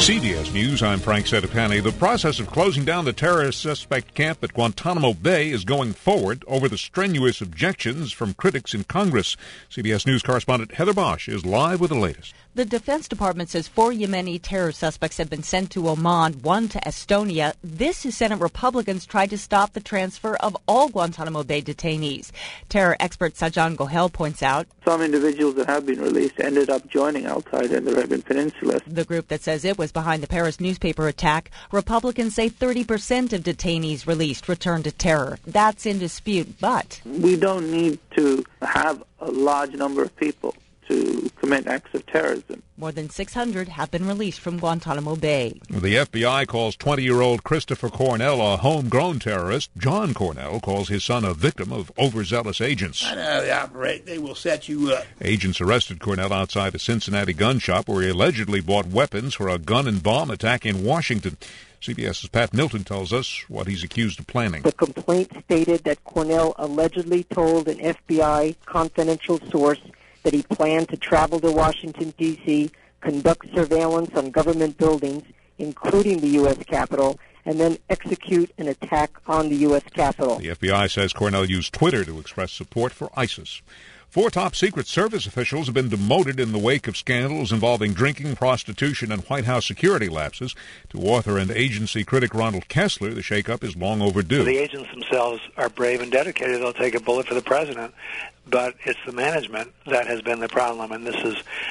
CBS News, I'm Frank Sedapani. The process of closing down the terrorist suspect camp at Guantanamo Bay is going forward over the strenuous objections from critics in Congress. CBS News correspondent Heather Bosch is live with the latest. The Defense Department says 4 Yemeni terror suspects have been sent to Oman, 1 to Estonia. This as Senate Republicans tried to stop the transfer of all Guantanamo Bay detainees. Terror expert Sajan Gohel points out some individuals that have been released ended up joining Al-Qaeda in the Arabian Peninsula. The group that says it was behind the Paris newspaper attack. Republicans say 30% of detainees released returned to terror. That's in dispute, but we don't need to have a large number of people to commit acts of terrorism. More than 600 have been released from Guantanamo Bay. The FBI calls 20-year-old Christopher Cornell a homegrown terrorist. John Cornell calls his son a victim of overzealous agents. I know how they operate. They will set you up. Agents arrested Cornell outside a Cincinnati gun shop where he allegedly bought weapons for a gun and bomb attack in Washington. CBS's Pat Milton tells us what he's accused of planning. The complaint stated that Cornell allegedly told an FBI confidential source that he planned to travel to Washington, D.C., conduct surveillance on government buildings, including the U.S. Capitol, and then execute an attack on the U.S. Capitol. The FBI says Cornell used Twitter to express support for ISIS. 4 top Secret Service officials have been demoted in the wake of scandals involving drinking, prostitution, and White House security lapses. To author and agency critic Ronald Kessler, the shakeup is long overdue. The agents themselves are brave and dedicated. They'll take a bullet for the president. But it's the management that has been the problem, and this is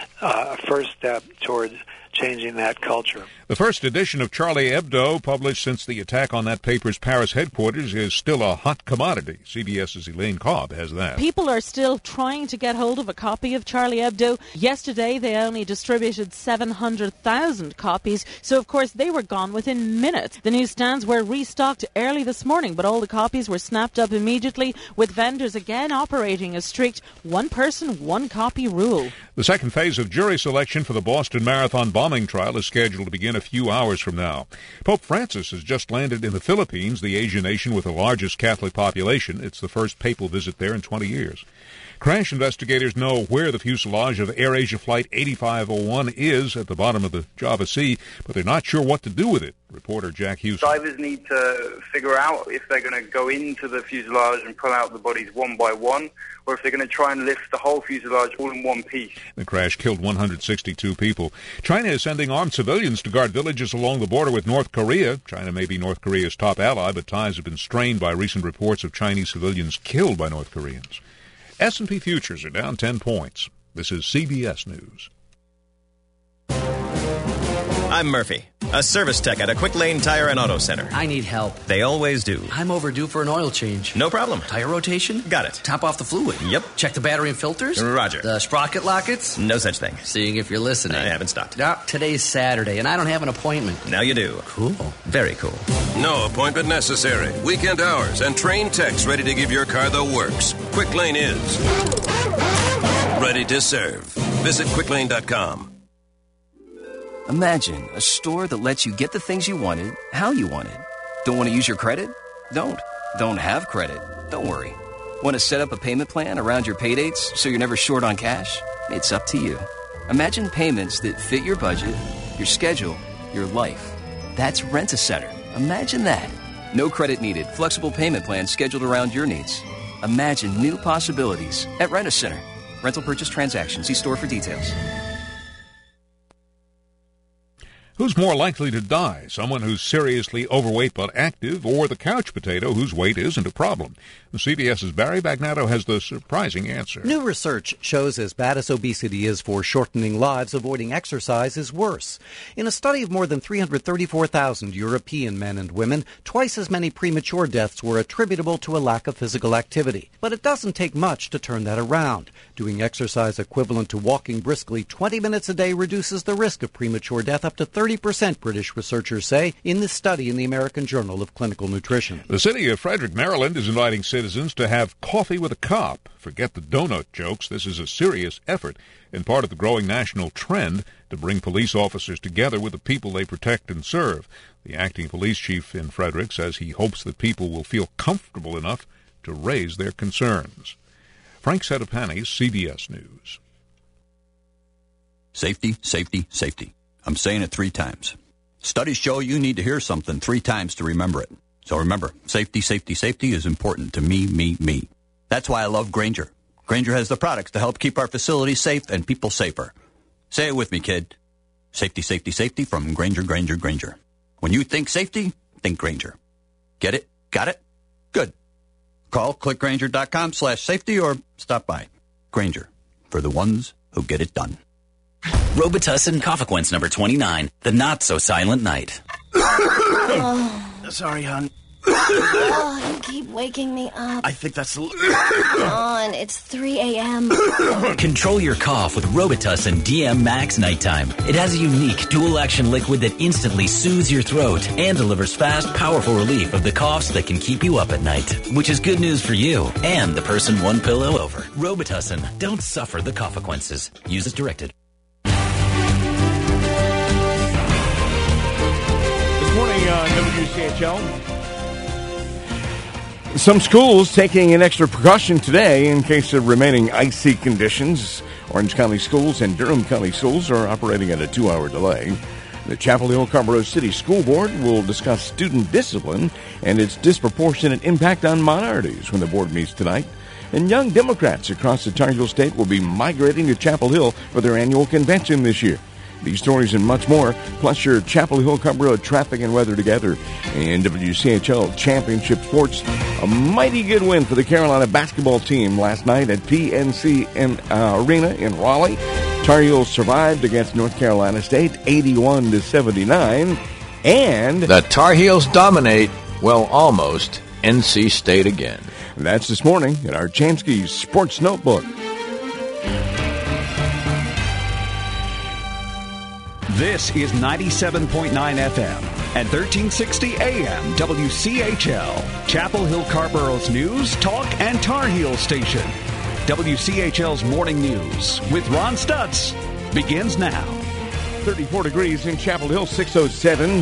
a first step towards changing that culture. The first edition of Charlie Hebdo, published since the attack on that paper's Paris headquarters, is still a hot commodity. CBS's Elaine Cobb has that. People are still trying to get hold of a copy of Charlie Hebdo. Yesterday, they only distributed 700,000 copies, so of course they were gone within minutes. The newsstands were restocked early this morning, but all the copies were snapped up immediately, with vendors again operating a strict one-person, one-copy rule. The second phase of jury selection for the Boston Marathon bombing trial is scheduled to begin a few hours from now. Pope Francis has just landed in the Philippines, the Asian nation with the largest Catholic population. It's the first papal visit there in 20 years. Crash investigators know where the fuselage of AirAsia Flight 8501 is at the bottom of the Java Sea, but they're not sure what to do with it. Reporter Jack Hughes. Divers need to figure out if they're going to go into the fuselage and pull out the bodies one by one, or if they're going to try and lift the whole fuselage all in one piece. The crash killed 162 people. China is sending armed civilians to guard villages along the border with North Korea. China may be North Korea's top ally, but ties have been strained by recent reports of Chinese civilians killed by North Koreans. S&P futures are down 10 points. This is CBS News. I'm Murphy, a service tech at a Quick Lane Tire and Auto Center. I need help. They always do. I'm overdue for an oil change. No problem. Tire rotation? Got it. Top off the fluid? Yep. Check the battery and filters? Roger. The sprocket lockets? No such thing. Seeing if you're listening. I haven't stopped. No, today's Saturday, and I don't have an appointment. Now you do. Cool. Very cool. No appointment necessary. Weekend hours and trained techs ready to give your car the works. Quick Lane is ready to serve. Visit quicklane.com. Imagine a store that lets you get the things you wanted, how you wanted. Don't want to use your credit? Don't. Don't have credit? Don't worry. Want to set up a payment plan around your paydates so you're never short on cash? It's up to you. Imagine payments that fit your budget, your schedule, your life. That's Rent-A-Center. Imagine that. No credit needed. Flexible payment plans scheduled around your needs. Imagine new possibilities at Rent-A-Center. Rental purchase transactions. See store for details. Who's more likely to die? Someone who's seriously overweight but active, or the couch potato whose weight isn't a problem? CBS's Barry Bagnatto has the surprising answer. New research shows as bad as obesity is for shortening lives, avoiding exercise is worse. In a study of more than 334,000 European men and women, twice as many premature deaths were attributable to a lack of physical activity. But it doesn't take much to turn that around. Doing exercise equivalent to walking briskly 20 minutes a day reduces the risk of premature death up to 30%, British researchers say, in this study in the American Journal of Clinical Nutrition. The city of Frederick, Maryland is inviting citizens to have coffee with a cop. Forget the donut jokes. This is a serious effort and part of the growing national trend to bring police officers together with the people they protect and serve. The acting police chief in Frederick says he hopes that people will feel comfortable enough to raise their concerns. Frank Sedapani, CBS News. Safety, safety, safety. I'm saying it 3 times. Studies show you need to hear something 3 times to remember it. So remember, safety, safety, safety is important to me. That's why I love Grainger. Grainger has the products to help keep our facilities safe and people safer. Say it with me, kid. Safety, safety, safety from Grainger, Grainger, Grainger. When you think safety, think Grainger. Get it? Got it? Good. Call clickgrainger.com/safety or stop by. Grainger, for the ones who get it done. Robitussin Cofequence number 29, the not-so-silent night. Sorry, hon. Oh, you keep waking me up. I think that's... Come on, it's 3 a.m. Control your cough with Robitussin DM Max Nighttime. It has a unique dual-action liquid that instantly soothes your throat and delivers fast, powerful relief of the coughs that can keep you up at night, which is good news for you and the person one pillow over. Robitussin. Don't suffer the Cofequences. Use as directed. This morning on WCHL, some schools taking an extra precaution today in case of remaining icy conditions. Orange County schools and Durham County schools are operating at a 2-hour delay. The Chapel Hill Carrboro City School Board will discuss student discipline and its disproportionate impact on minorities when the board meets tonight. And young Democrats across the Tar Heel State will be migrating to Chapel Hill for their annual convention this year. These stories and much more, plus your Chapel Hill Carrboro traffic and weather together. And WCHL Championship Sports, a mighty good win for the Carolina basketball team last night at PNC Arena in Raleigh. Tar Heels survived against North Carolina State 81-79. And the Tar Heels dominate, well, almost, NC State again. That's this morning in our Chansky Sports Notebook. This is 97.9 FM and 1360 AM WCHL, Chapel Hill Carrboro's news, talk, and Tar Heel station. WCHL's Morning News with Ron Stutz begins now. 34 degrees in Chapel Hill, 607,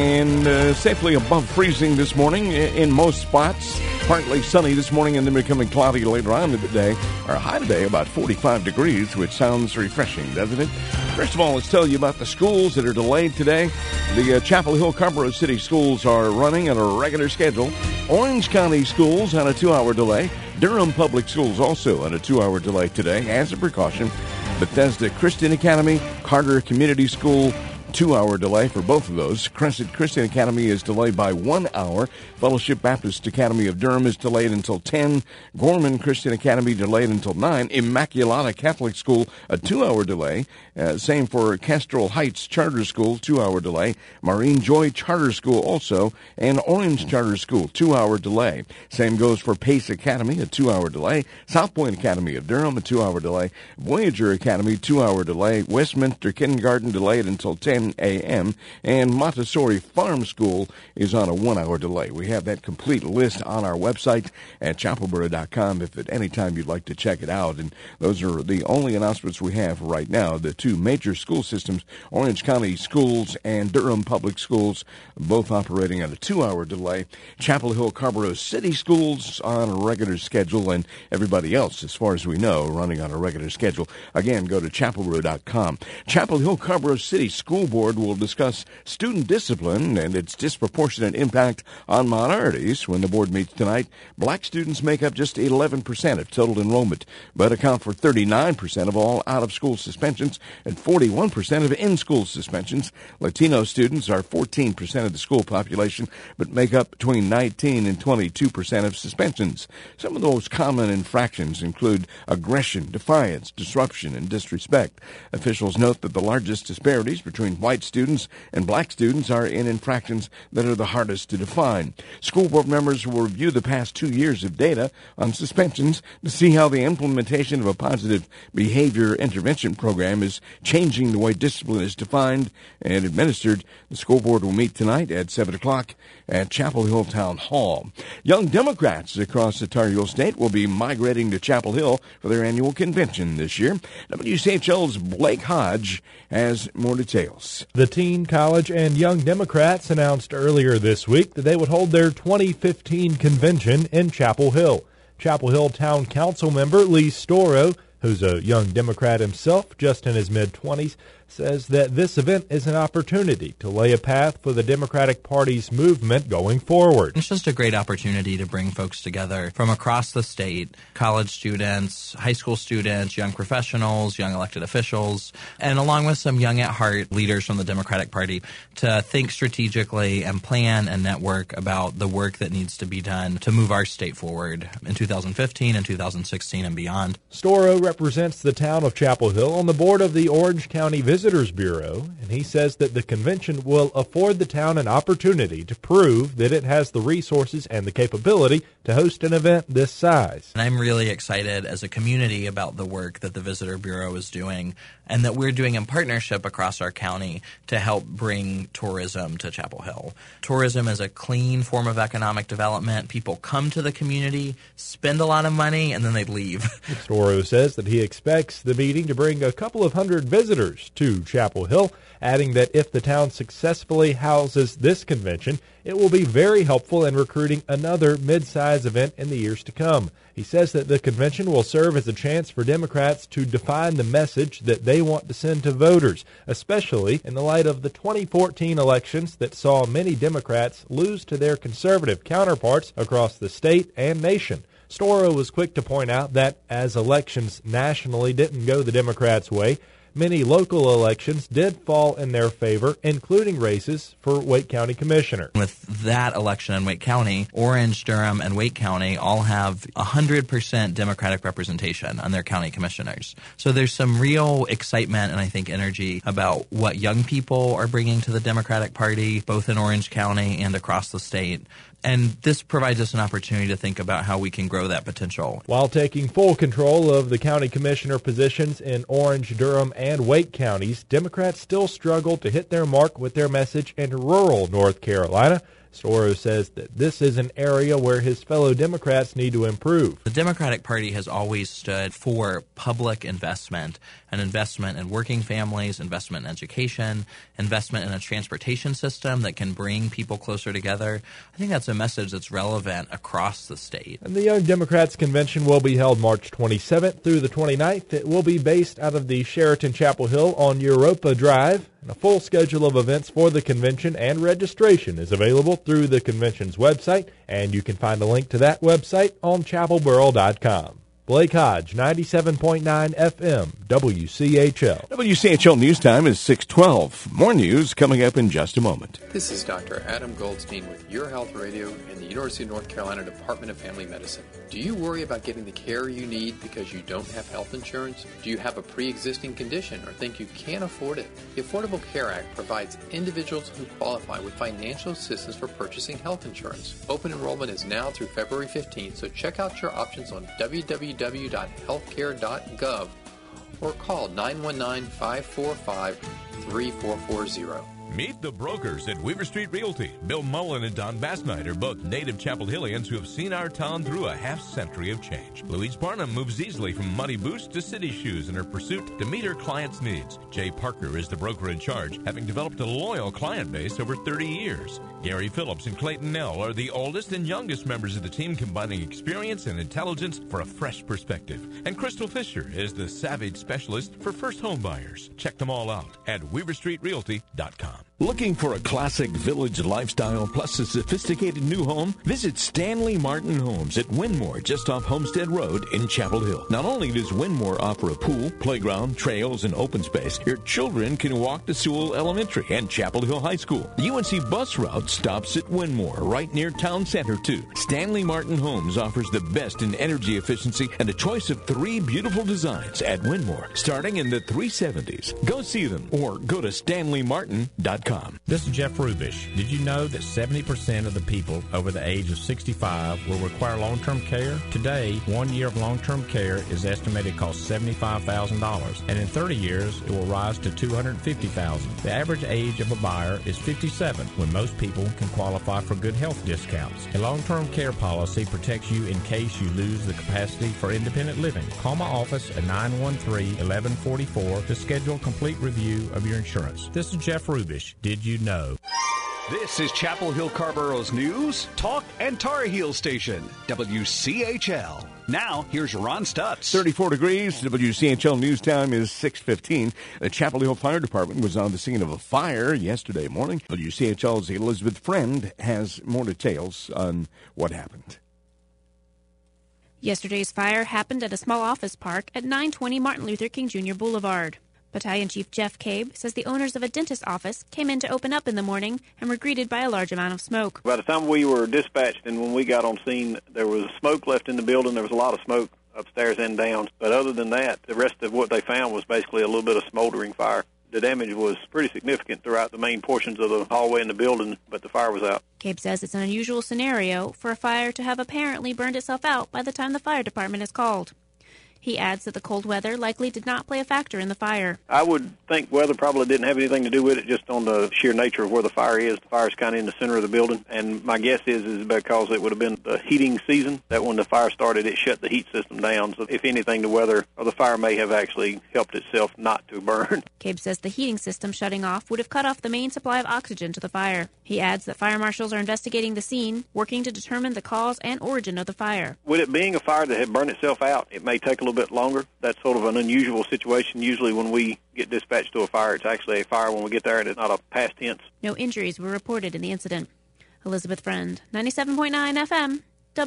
and safely above freezing this morning in most spots. Partly sunny this morning and then becoming cloudy later on in the day. Our high today about 45 degrees, which sounds refreshing, doesn't it? First of all, let's tell you about the schools that are delayed today. The Chapel Hill Carrboro City schools are running on a regular schedule. Orange County schools on a 2-hour delay. Durham Public Schools also on a 2-hour delay today as a precaution. Bethesda Christian Academy, Carter Community School, 2-hour delay for both of those. Crescent Christian Academy is delayed by 1 hour. Fellowship Baptist Academy of Durham is delayed until 10. Gorman Christian Academy delayed until 9. Immaculata Catholic School, a 2-hour delay. Same for Kestrel Heights Charter School, 2-hour delay. Marine Joy Charter School also, and Orange Charter School, 2-hour delay. Same goes for Pace Academy, a 2-hour delay. South Point Academy of Durham, a 2-hour delay. Voyager Academy, 2-hour delay. Westminster Kindergarten delayed until 10 a.m. And Montessori Farm School is on a 1-hour delay. We have that complete list on our website at chapelboro.com if at any time you'd like to check it out. And those are the only announcements we have right now. The two major school systems, Orange County Schools and Durham Public Schools, both operating on a 2-hour delay. Chapel Hill Carrboro City Schools on a regular schedule, and everybody else, as far as we know, running on a regular schedule. Again, go to chapelboro.com. Chapel Hill Carrboro City School Board will discuss student discipline and its disproportionate impact on minorities when the board meets tonight. Black students make up just 11% of total enrollment, but account for 39% of all out-of-school suspensions and 41% of in-school suspensions. Latino students are 14% of the school population, but make up between 19 and 22% of suspensions. Some of those common infractions include aggression, defiance, disruption, and disrespect. Officials note that the largest disparities between white students and black students are in infractions that are the hardest to define. School board members will review the past 2 years of data on suspensions to see how the implementation of a positive behavior intervention program is changing the way discipline is defined and administered. The school board will meet tonight at 7 o'clock at Chapel Hill Town Hall. Young Democrats across the Tar Heel State will be migrating to Chapel Hill for their annual convention this year. WCHL's Blake Hodge has more details. The teen, college, and Young Democrats announced earlier this week that they would hold their 2015 convention in Chapel Hill. Chapel Hill Town Council member Lee Storo, who's a young Democrat himself, just in his mid-20s, says that this event is an opportunity to lay a path for the Democratic Party's movement going forward. It's just a great opportunity to bring folks together from across the state, college students, high school students, young professionals, young elected officials, and along with some young at heart leaders from the Democratic Party to think strategically and plan and network about the work that needs to be done to move our state forward in 2015 and 2016 and beyond. Storrow represents the town of Chapel Hill on the board of the Orange County Visitors Bureau, and he says that the convention will afford the town an opportunity to prove that it has the resources and the capability to host an event this size. And I'm really excited as a community about the work that the Visitor Bureau is doing and that we're doing in partnership across our county to help bring tourism to Chapel Hill. Tourism is a clean form of economic development. People come to the community, spend a lot of money, and then they leave. Storrow says that he expects the meeting to bring a couple of hundred visitors to Chapel Hill, adding that if the town successfully houses this convention, it will be very helpful in recruiting another mid-size event in the years to come. He says that the convention will serve as a chance for Democrats to define the message that they want to send to voters, especially in the light of the 2014 elections that saw many Democrats lose to their conservative counterparts across the state and nation. Storrow was quick to point out that as elections nationally didn't go the Democrats' way, many local elections did fall in their favor, including races for Wake County Commissioner. With that election in Wake County, Orange, Durham, and Wake County all have 100% Democratic representation on their county commissioners. So there's some real excitement and I think energy about what young people are bringing to the Democratic Party, both in Orange County and across the state. And this provides us an opportunity to think about how we can grow that potential. While taking full control of the county commissioner positions in Orange, Durham, and Wake counties, Democrats still struggle to hit their mark with their message in rural North Carolina. Storrow says that this is an area where his fellow Democrats need to improve. The Democratic Party has always stood for public investment, an investment in working families, investment in education, investment in a transportation system that can bring people closer together. I think that's a message that's relevant across the state. And the Young Democrats Convention will be held March 27th through the 29th. It will be based out of the Sheraton Chapel Hill on Europa Drive. And a full schedule of events for the convention and registration is available through the convention's website, and you can find a link to that website on chapelboro.com. Blake Hodge, 97.9 FM, WCHL. WCHL News Time is 6:12. More news coming up in just a moment. This is Dr. Adam Goldstein with Your Health Radio and the University of North Carolina Department of Family Medicine. Do you worry about getting the care you need because you don't have health insurance? Do you have a pre-existing condition or think you can't afford it? The Affordable Care Act provides individuals who qualify with financial assistance for purchasing health insurance. Open enrollment is now through February 15th, so check out your options on www.healthcare.gov or call 919-545-3440. Meet the brokers at Weaver Street Realty. Bill Mullen and Don Bassnight are both native Chapel Hillians who have seen our town through a half-century of change. Louise Barnum moves easily from muddy boots to city shoes in her pursuit to meet her clients' needs. Jay Parker is the broker in charge, having developed a loyal client base over 30 years. Gary Phillips and Clayton Nell are the oldest and youngest members of the team, combining experience and intelligence for a fresh perspective. And Crystal Fisher is the savage specialist for first home buyers. Check them all out at weaverstreetrealty.com. Looking for a classic village lifestyle plus a sophisticated new home? Visit Stanley Martin Homes at Winmore, just off Homestead Road in Chapel Hill. Not only does Winmore offer a pool, playground, trails, and open space, your children can walk to Sewell Elementary and Chapel Hill High School. The UNC bus route stops at Winmore, right near Town Center, too. Stanley Martin Homes offers the best in energy efficiency and a choice of 3 beautiful designs at Winmore, starting in the 370s. Go see them or go to StanleyMartin.com. This is Jeff Rubish. Did you know that 70% of the people over the age of 65 will require long-term care? Today, 1 year of long-term care is estimated to cost $75,000, and in 30 years, it will rise to $250,000. The average age of a buyer is 57, when most people can qualify for good health discounts. A long-term care policy protects you in case you lose the capacity for independent living. Call my office at 913-1144 to schedule a complete review of your insurance. This is Jeff Rubish. Did you know? This is Chapel Hill Carborough's news, talk, and Tar Heel station, WCHL. Now, here's Ron Stutz. 34 degrees. WCHL news time is 6:15. The Chapel Hill Fire Department was on the scene of a fire yesterday morning. WCHL's Elizabeth Friend has more details on what happened. Yesterday's fire happened at a small office park at 920 Martin Luther King Jr. Boulevard. Battalion Chief Jeff Cabe says the owners of a dentist office came in to open up in the morning and were greeted by a large amount of smoke. By the time we were dispatched and when we got on scene, there was smoke left in the building. There was a lot of smoke upstairs and down. But other than that, the rest of what they found was basically a little bit of smoldering fire. The damage was pretty significant throughout the main portions of the hallway in the building, but the fire was out. Cabe says it's an unusual scenario for a fire to have apparently burned itself out by the time the fire department is called. He adds that the cold weather likely did not play a factor in the fire. I would think weather probably didn't have anything to do with it, just on the sheer nature of where the fire is. The fire is kind of in the center of the building, and my guess is because it would have been the heating season, that when the fire started, it shut the heat system down. So if anything, the weather or the fire may have actually helped itself not to burn. Cabe says the heating system shutting off would have cut off the main supply of oxygen to the fire. He adds that fire marshals are investigating the scene, working to determine the cause and origin of the fire. With it being a fire that had burned itself out, it may take a little bit longer. That's sort of an unusual situation. Usually when we get dispatched to a fire, it's actually a fire when we get there, and it's not a past tense. No injuries were reported in the incident. Elizabeth Friend, 97.9 FM,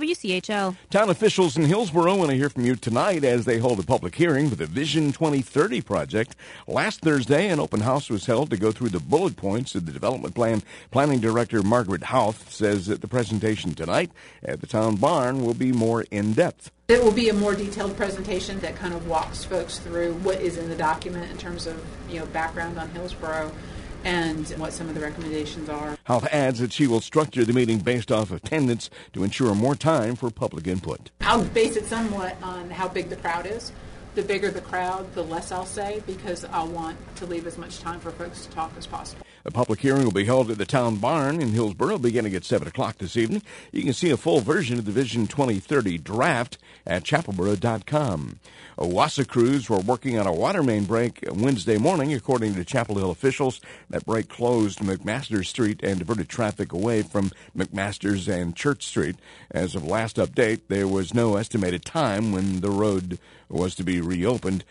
WCHL. Town officials in Hillsborough want to hear from you tonight as they hold a public hearing for the Vision 2030 project. Last Thursday, an open house was held to go through the bullet points of the development plan. Planning Director Margaret Houth says that the presentation tonight at the town barn will be more in-depth. It will be a more detailed presentation that kind of walks folks through what is in the document in terms of, background on Hillsborough and what some of the recommendations are. Houth adds that she will structure the meeting based off attendance to ensure more time for public input. I'll base it somewhat on how big the crowd is. The bigger the crowd, the less I'll say, because I'll want to leave as much time for folks to talk as possible. The public hearing will be held at the town barn in Hillsborough beginning at 7 o'clock this evening. You can see a full version of the Vision 2030 draft at chapelboro.com. Wassa crews were working on a water main break Wednesday morning, according to Chapel Hill officials. That break closed McMaster Street and diverted traffic away from McMaster's and Church Street. As of last update, there was no estimated time when the road was to be reopened.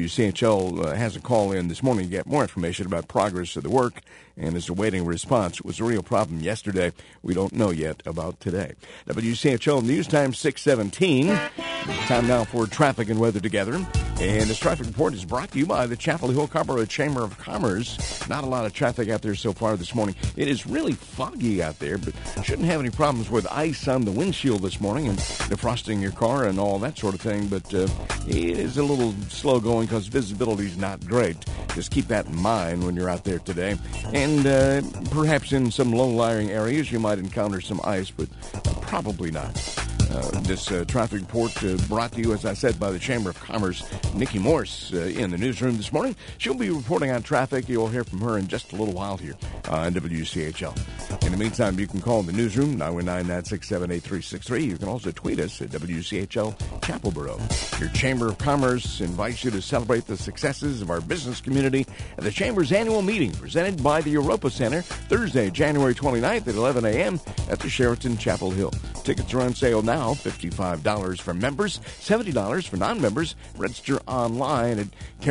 WCHL has a call in this morning to get more information about progress of the work and is awaiting a response. It was a real problem yesterday. We don't know yet about today. WCHL News Time 6:17. Time now for traffic and weather together. And this traffic report is brought to you by the Chapel Hill Carrboro Chamber of Commerce. Not a lot of traffic out there so far this morning. It is really foggy out there, but shouldn't have any problems with ice on the windshield this morning and defrosting your car and all that sort of thing. But it is a little slow going because visibility is not great. Just keep that in mind when you're out there today. And perhaps in some low-lying areas you might encounter some ice, but probably not. This traffic report brought to you, as I said, by the Chamber of Commerce. Nikki Morse in the newsroom this morning. She'll be reporting on traffic. You'll hear from her in just a little while here on WCHL. In the meantime, you can call the newsroom, 919-967-8363. You can also tweet us at WCHL Chapelboro. Your Chamber of Commerce invites you to celebrate the successes of our business community at the Chamber's annual meeting presented by the Europa Center Thursday, January 29th at 11 a.m. at the Sheraton Chapel Hill. Tickets are on sale now, $55 for members, $70 for non-members. Register online at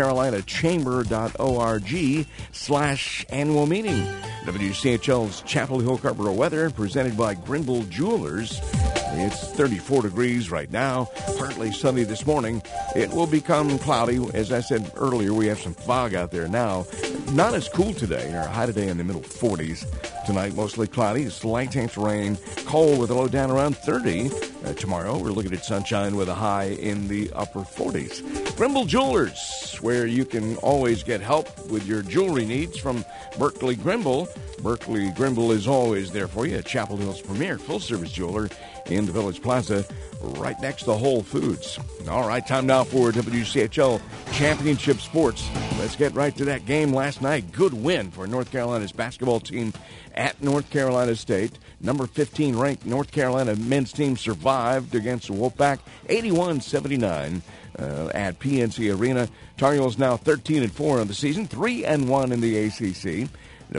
carolinachamber.org/annual meeting. WCHL's Chapel Hill Carrboro weather presented by Grindle Jewelers. It's 34 degrees right now, partly sunny this morning. It will become cloudy. As I said earlier, we have some fog out there now. Not as cool today. Our high today in the middle 40s. Tonight, mostly cloudy, slight chance of rain, cold with a low down around 30. Tomorrow, we're looking at sunshine with a high in the upper 40s. Grimble Jewelers, where you can always get help with your jewelry needs from Berkeley Grimble. Berkeley Grimble is always there for you at Chapel Hill's premier full-service jeweler in the Village Plaza, right next to Whole Foods. All right, time now for WCHL Championship Sports. Let's get right to that game last night. Good win for North Carolina's basketball team at North Carolina State. Number 15 ranked North Carolina men's team survived against the Wolfpack 81-79. at PNC Arena. Tar Heels now 13-4 on the season, 3-1 in the ACC.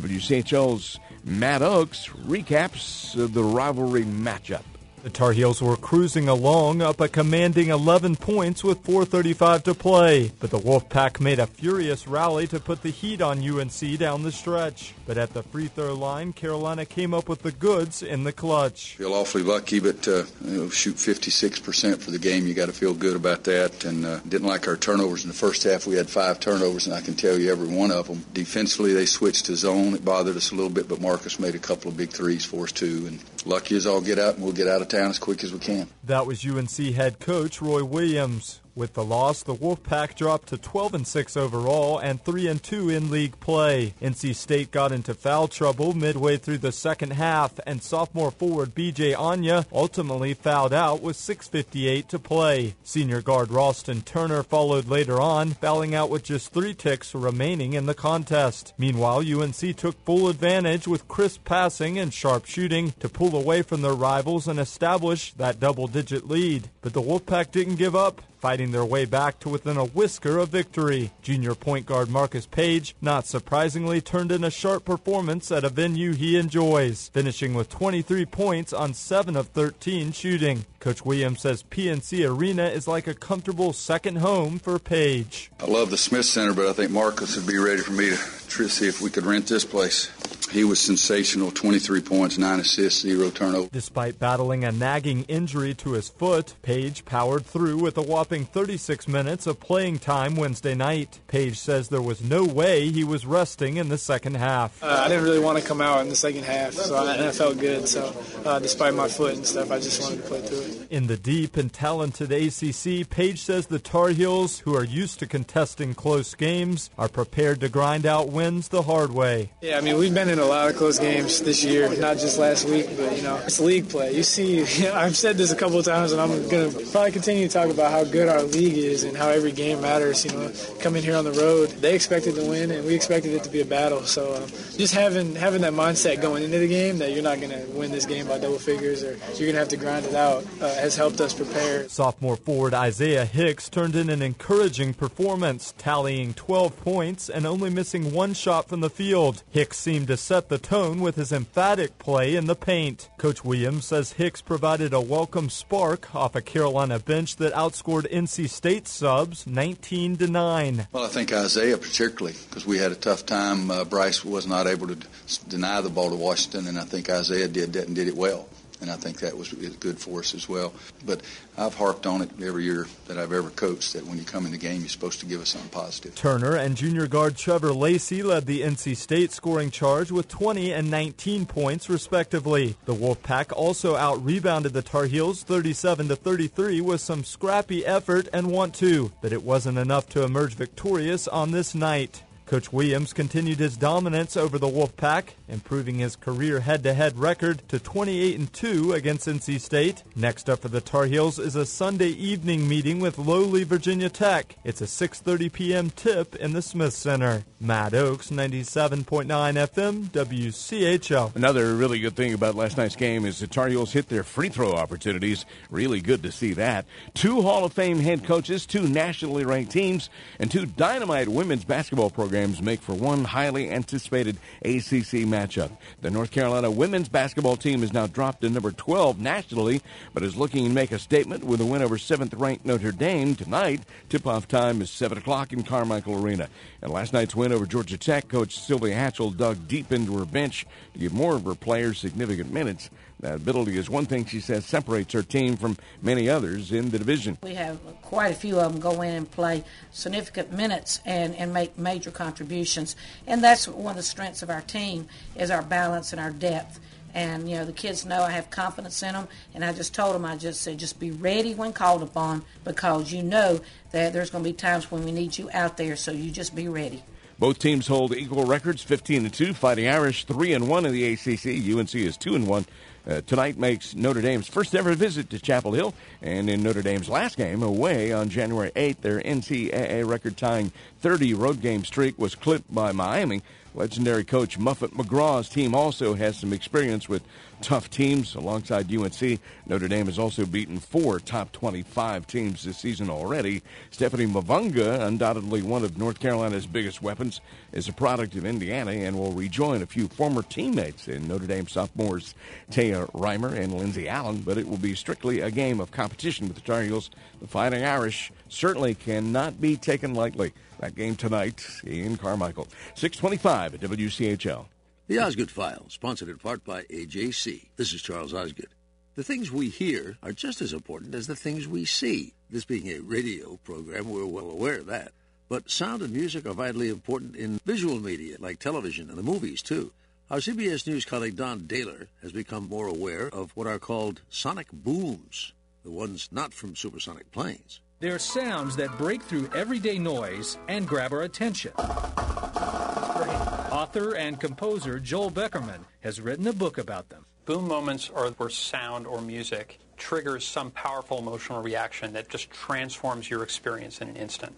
WCHL's Matt Oakes recaps the rivalry matchup. The Tar Heels were cruising along up a commanding 11 points with 4:35 to play, but the Wolfpack made a furious rally to put the heat on UNC down the stretch. But at the free throw line, Carolina came up with the goods in the clutch. Feel awfully lucky, but shoot 56% for the game. You got to feel good about that. And didn't like our turnovers in the first half. We had 5 turnovers, and I can tell you every one of them. Defensively, they switched to zone. It bothered us a little bit, but Marcus made a couple of big threes for us too. And lucky as all get out, and we'll get out of town as quick as we can. That was UNC head coach Roy Williams. With the loss, the Wolfpack dropped to 12-6 overall and 3-2 in league play. NC State got into foul trouble midway through the second half, and sophomore forward B.J. Anya ultimately fouled out with 6:58 to play. Senior guard Ralston Turner followed later on, fouling out with just 3 ticks remaining in the contest. Meanwhile, UNC took full advantage with crisp passing and sharp shooting to pull away from their rivals and establish that double-digit lead. But the Wolfpack didn't give up, fighting their way back to within a whisker of victory. Junior point guard Marcus Page, not surprisingly, turned in a sharp performance at a venue he enjoys, finishing with 23 points on 7 of 13 shooting. Coach Williams says PNC Arena is like a comfortable second home for Page. I love the Smith Center, but I think Marcus would be ready for me to see if we could rent this place. He was sensational, 23 points, 9 assists, 0 turnover. Despite battling a nagging injury to his foot, Page powered through with a whopping 36 minutes of playing time Wednesday night. Page says there was no way he was resting in the second half. I didn't really want to come out in the second half, and I felt good. So despite my foot and stuff, I just wanted to play through it. In the deep and talented ACC, Page says the Tar Heels, who are used to contesting close games, are prepared to grind out wins the hard way. Yeah, I mean, we've been in a lot of close games this year, not just last week, but, it's league play. You see, I've said this a couple of times, and I'm going to probably continue to talk about how good our league is and how every game matters. Coming here on the road, they expected to win, and we expected it to be a battle. So just having that mindset going into the game that you're not going to win this game by double figures or you're going to have to grind it out has helped us prepare. Sophomore forward Isaiah Hicks turned in an encouraging performance, tallying 12 points and only missing 1 shot from the field. Hicks seemed to set the tone with his emphatic play in the paint. Coach Williams says Hicks provided a welcome spark off a Carolina bench that outscored NC State subs 19-9. Well, I think Isaiah particularly, because we had a tough time. Bryce was not able to deny the ball to Washington, and I think Isaiah did that and did it well. And I think that was good for us as well. But I've harped on it every year that I've ever coached, that when you come in the game, you're supposed to give us something positive. Turner and junior guard Trevor Lacey led the NC State scoring charge with 20 and 19 points, respectively. The Wolfpack also out-rebounded the Tar Heels 37-33 with some scrappy effort and want-to, but it wasn't enough to emerge victorious on this night. Coach Williams continued his dominance over the Wolfpack, improving his career head-to-head record to 28-2 against NC State. Next up for the Tar Heels is a Sunday evening meeting with lowly Virginia Tech. It's a 6:30 p.m. tip in the Smith Center. Matt Oakes, 97.9 FM, WCHL. Another really good thing about last night's game is the Tar Heels hit their free throw opportunities. Really good to see that. 2 Hall of Fame head coaches, 2 nationally ranked teams, and 2 dynamite women's basketball programs make for one highly anticipated ACC matchup. The North Carolina women's basketball team is now dropped to number 12 nationally, but is looking to make a statement with a win over 7th-ranked Notre Dame tonight. Tip-off time is 7 o'clock in Carmichael Arena. And last night's win over Georgia Tech, Coach Sylvia Hatchell dug deep into her bench to give more of her players significant minutes. That ability is one thing, she says, separates her team from many others in the division. We have quite a few of them go in and play significant minutes and make major contributions. And that's one of the strengths of our team, is our balance and our depth. And, the kids know I have confidence in them. And I just told them, I just said, just be ready when called upon, because you know that there's going to be times when we need you out there, so you just be ready. Both teams hold equal records, 15-2. Fighting Irish 3-1 in the ACC. UNC is 2-1. Tonight makes Notre Dame's first ever visit to Chapel Hill, and in Notre Dame's last game away on January 8th, their NCAA record-tying 30 road game streak was clipped by Miami. Legendary coach Muffet McGraw's team also has some experience with tough teams alongside UNC. Notre Dame has also beaten 4 top 25 teams this season already. Stephanie Mavunga, undoubtedly one of North Carolina's biggest weapons, is a product of Indiana and will rejoin a few former teammates in Notre Dame sophomores Taya Reimer and Lindsey Allen, but it will be strictly a game of competition with the Tar Heels. The Fighting Irish certainly cannot be taken lightly. That game tonight in Carmichael. 6:25 at WCHL. The Osgood File, sponsored in part by AJC. This is Charles Osgood. The things we hear are just as important as the things we see. This being a radio program, we're well aware of that. But sound and music are vitally important in visual media, like television and the movies, too. Our CBS News colleague Don Daler has become more aware of what are called sonic booms, the ones not from supersonic planes. They're sounds that break through everyday noise and grab our attention. Author and composer Joel Beckerman has written a book about them. Boom moments are where sound or music triggers some powerful emotional reaction that just transforms your experience in an instant.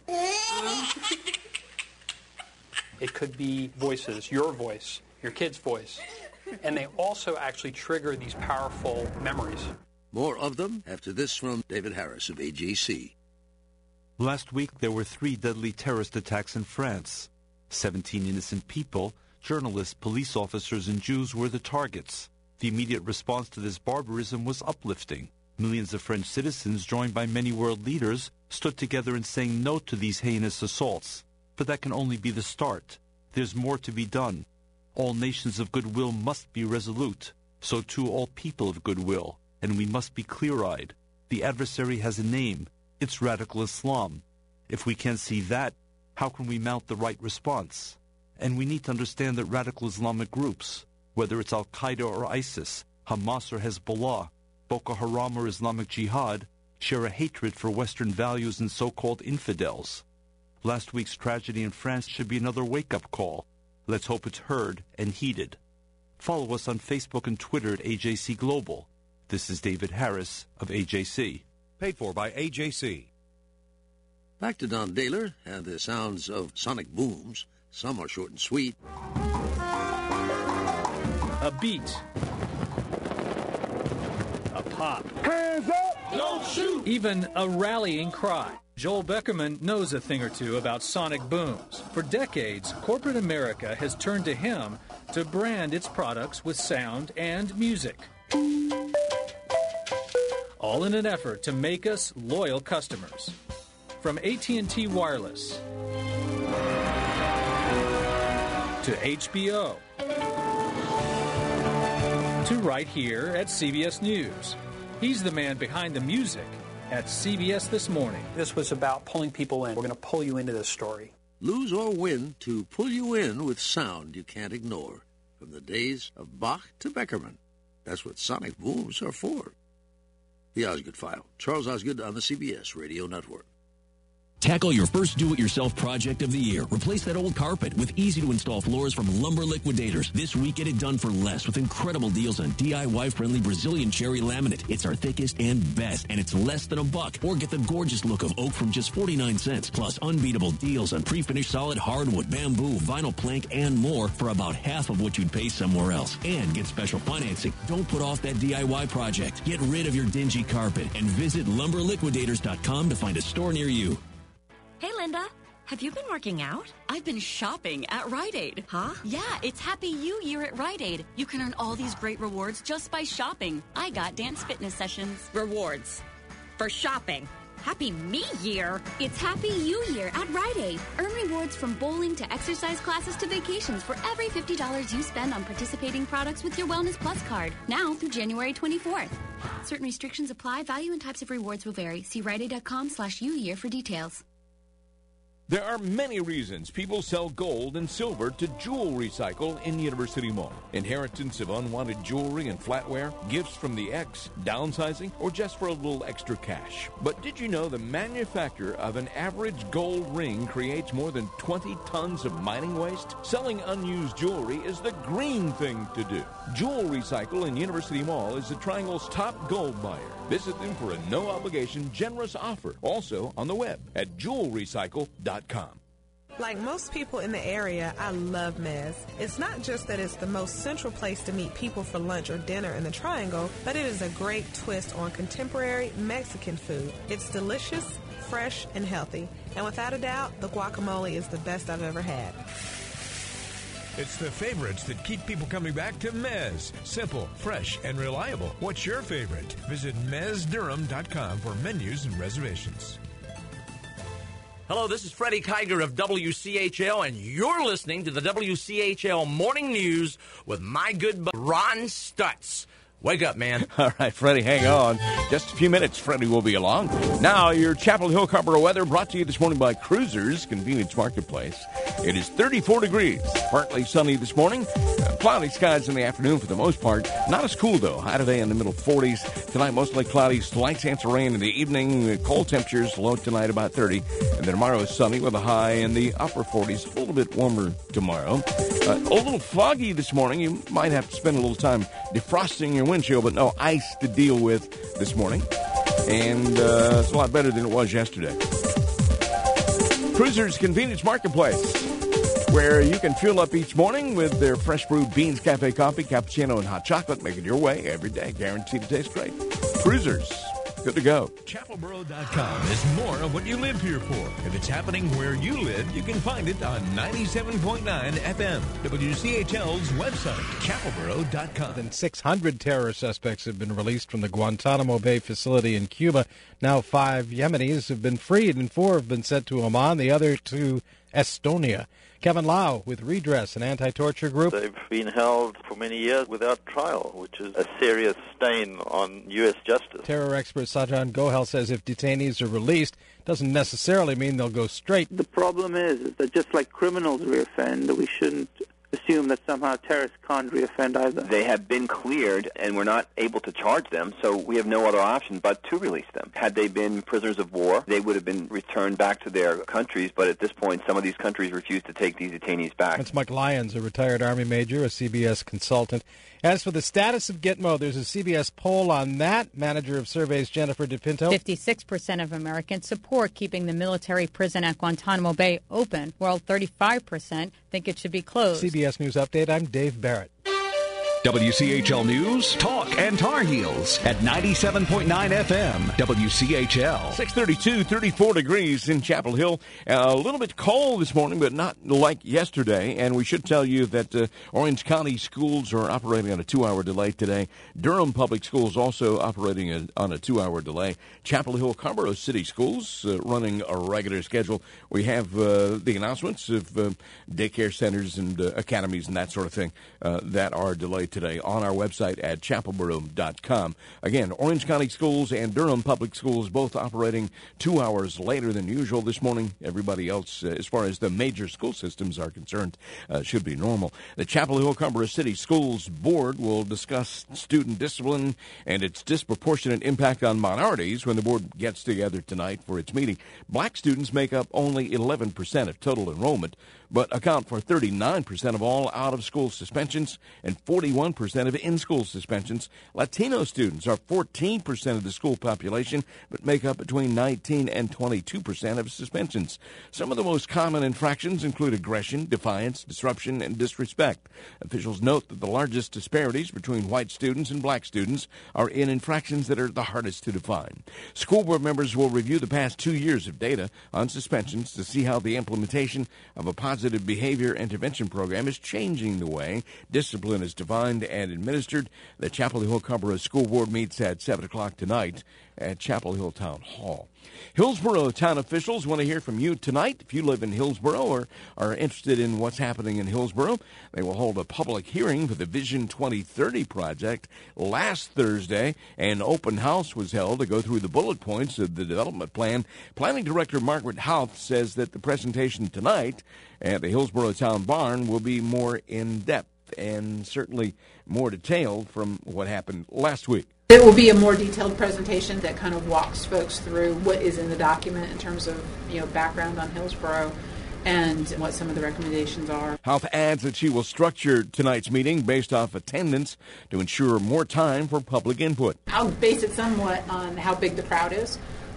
It could be voices, your voice, your kid's voice, and they also actually trigger these powerful memories. More of them after this from David Harris of AJC. Last week, there were 3 deadly terrorist attacks in France. 17 innocent people, journalists, police officers, and Jews were the targets. The immediate response to this barbarism was uplifting. Millions of French citizens, joined by many world leaders, stood together in saying no to these heinous assaults. But that can only be the start. There's more to be done. All nations of goodwill must be resolute. So too all people of goodwill. And we must be clear-eyed. The adversary has a name. It's radical Islam. If we can't see that, how can we mount the right response? And we need to understand that radical Islamic groups, whether it's Al-Qaeda or ISIS, Hamas or Hezbollah, Boko Haram or Islamic Jihad, share a hatred for Western values and so-called infidels. Last week's tragedy in France should be another wake-up call. Let's hope it's heard and heeded. Follow us on Facebook and Twitter at AJC Global. This is David Harris of AJC. Paid for by AJC. Back to Don Daler and the sounds of sonic booms. Some are short and sweet. A beat. A pop. Hands up! Don't shoot! Even a rallying cry. Joel Beckerman knows a thing or two about sonic booms. For decades, corporate America has turned to him to brand its products with sound and music. All in an effort to make us loyal customers. From AT&T Wireless to HBO to right here at CBS News. He's the man behind the music at CBS This Morning. This was about pulling people in. We're going to pull you into this story. Lose or win to pull you in with sound you can't ignore. From the days of Bach to Beckerman. That's what sonic booms are for. The Osgood File. Charles Osgood on the CBS Radio Network. Tackle your first do-it-yourself project of the year. Replace that old carpet with easy-to-install floors from Lumber Liquidators. This week, get it done for less with incredible deals on DIY-friendly Brazilian cherry laminate. It's our thickest and best, and it's less than $1. Or get the gorgeous look of oak from just 49 cents. Plus, unbeatable deals on pre-finished solid hardwood, bamboo, vinyl plank, and more for about half of what you'd pay somewhere else. And get special financing. Don't put off that DIY project. Get rid of your dingy carpet and visit LumberLiquidators.com to find a store near you. Hey, Linda. Have you been working out? I've been shopping at Rite Aid. Huh? Yeah, it's Happy You Year at Rite Aid. You can earn all these great rewards just by shopping. I got dance fitness sessions. Rewards for shopping. Happy Me Year. It's Happy You Year at Rite Aid. Earn rewards from bowling to exercise classes to vacations for every $50 you spend on participating products with your Wellness Plus card. Now through January 24th. Certain restrictions apply. Value and types of rewards will vary. See riteaid.com/uyear for details. There are many reasons people sell gold and silver to Jewel Recycle in University Mall. Inheritance of unwanted jewelry and flatware, gifts from the ex, downsizing, or just for a little extra cash. But did you know the manufacture of an average gold ring creates more than 20 tons of mining waste? Selling unused jewelry is the green thing to do. Jewel Recycle in University Mall is the Triangle's top gold buyer. Visit them for a no-obligation, generous offer. Also on the web at jewelrecycle.com. Like most people in the area, I love Mez. It's not just that it's the most central place to meet people for lunch or dinner in the Triangle, but it is a great twist on contemporary Mexican food. It's delicious, fresh, and healthy. And without a doubt, the guacamole is the best I've ever had. It's the favorites that keep people coming back to Mez. Simple, fresh, and reliable. What's your favorite? Visit MezDurham.com for menus and reservations. Hello, this is Freddie Kiger of WCHL, and you're listening to the WCHL Morning News with my good buddy Ron Stutz. Wake up, man. All right, Freddie, hang on. Just a few minutes, Freddie will be along. Now, your Chapel Hill Carpenter weather brought to you this morning by Cruisers Convenience Marketplace. It is 34 degrees, partly sunny this morning. Cloudy skies in the afternoon for the most part. Not as cool, though. High today in the middle 40s. Tonight, mostly cloudy, slight chance of rain in the evening. Cold temperatures, low tonight about 30. And then tomorrow is sunny with a high in the upper 40s. A little bit warmer tomorrow. A little foggy this morning. You might have to spend a little time defrosting your windshield, but no ice to deal with this morning. And it's a lot better than it was yesterday. Cruisers Convenience Marketplace, where you can fuel up each morning with their fresh brewed beans, cafe coffee, cappuccino, and hot chocolate. Make it your way every day. Guaranteed to taste great. Cruisers. Good to go. ChapelBoro.com is more of what you live here for. If it's happening where you live, you can find it on 97.9 FM. WCHL's website, ChapelBoro.com. More than 600 terror suspects have been released from the Guantanamo Bay facility in Cuba. Now 5 Yemenis have been freed and 4 have been sent to Oman, the other to Estonia. Kevin Lau with Redress, an anti-torture group. They've been held for many years without trial, which is a serious stain on U.S. justice. Terror expert Sajan Gohel says if detainees are released, doesn't necessarily mean they'll go straight. The problem is that just like criminals reoffend, we shouldn't assume that somehow terrorists can't reoffend either. They have been cleared, and we're not able to charge them, so we have no other option but to release them. Had they been prisoners of war, they would have been returned back to their countries, but at this point, some of these countries refuse to take these detainees back. That's Mike Lyons, a retired Army major, a CBS consultant. As for the status of Gitmo, there's a CBS poll on that. Manager of surveys Jennifer DePinto. 56% of Americans support keeping the military prison at Guantanamo Bay open, while 35% think it should be closed. CBS News Update, I'm Dave Barrett. WCHL News, Talk, and Tar Heels at 97.9 FM, WCHL. 632, 34 degrees in Chapel Hill. A little bit cold this morning, but not like yesterday. And we should tell you that Orange County schools are operating on a 2-hour delay today. Durham Public Schools also operating on a 2-hour delay. Chapel Hill, Carrboro City Schools running a regular schedule. We have the announcements of daycare centers and academies and that sort of thing that are delayed today on our website at chapelboro.com. Again, Orange County Schools and Durham Public Schools both operating 2 hours later than usual this morning. Everybody else, as far as the major school systems are concerned, should be normal. The Chapel Hill Carrboro City Schools Board will discuss student discipline and its disproportionate impact on minorities when the board gets together tonight for its meeting. Black students make up only 11% of total enrollment, but account for 39% of all out-of-school suspensions and 41% of in-school suspensions. Latino students are 14% of the school population, but make up between 19 and 22% of suspensions. Some of the most common infractions include aggression, defiance, disruption, and disrespect. Officials note that the largest disparities between white students and black students are in infractions that are the hardest to define. School board members will review the past 2 years of data on suspensions to see how the implementation of a positive behavior intervention program is changing the way discipline is defined and administered. The Chapel Hill Carrboro School Board meets at 7 o'clock tonight at Chapel Hill Town Hall. Hillsboro town officials want to hear from you tonight. If you live in Hillsboro or are interested in what's happening in Hillsboro, they will hold a public hearing for the Vision 2030 project. Last Thursday, an open house was held to go through the bullet points of the development plan. Planning Director Margaret Houth says that the presentation tonight at the Hillsboro Town Barn will be more in-depth and certainly more detailed from what happened last week. It will be a more detailed presentation that kind of walks folks through what is in the document in terms of, background on Hillsboro and what some of the recommendations are. Houth adds that she will structure tonight's meeting based off attendance to ensure more time for public input. I'll base it somewhat on how big the crowd is.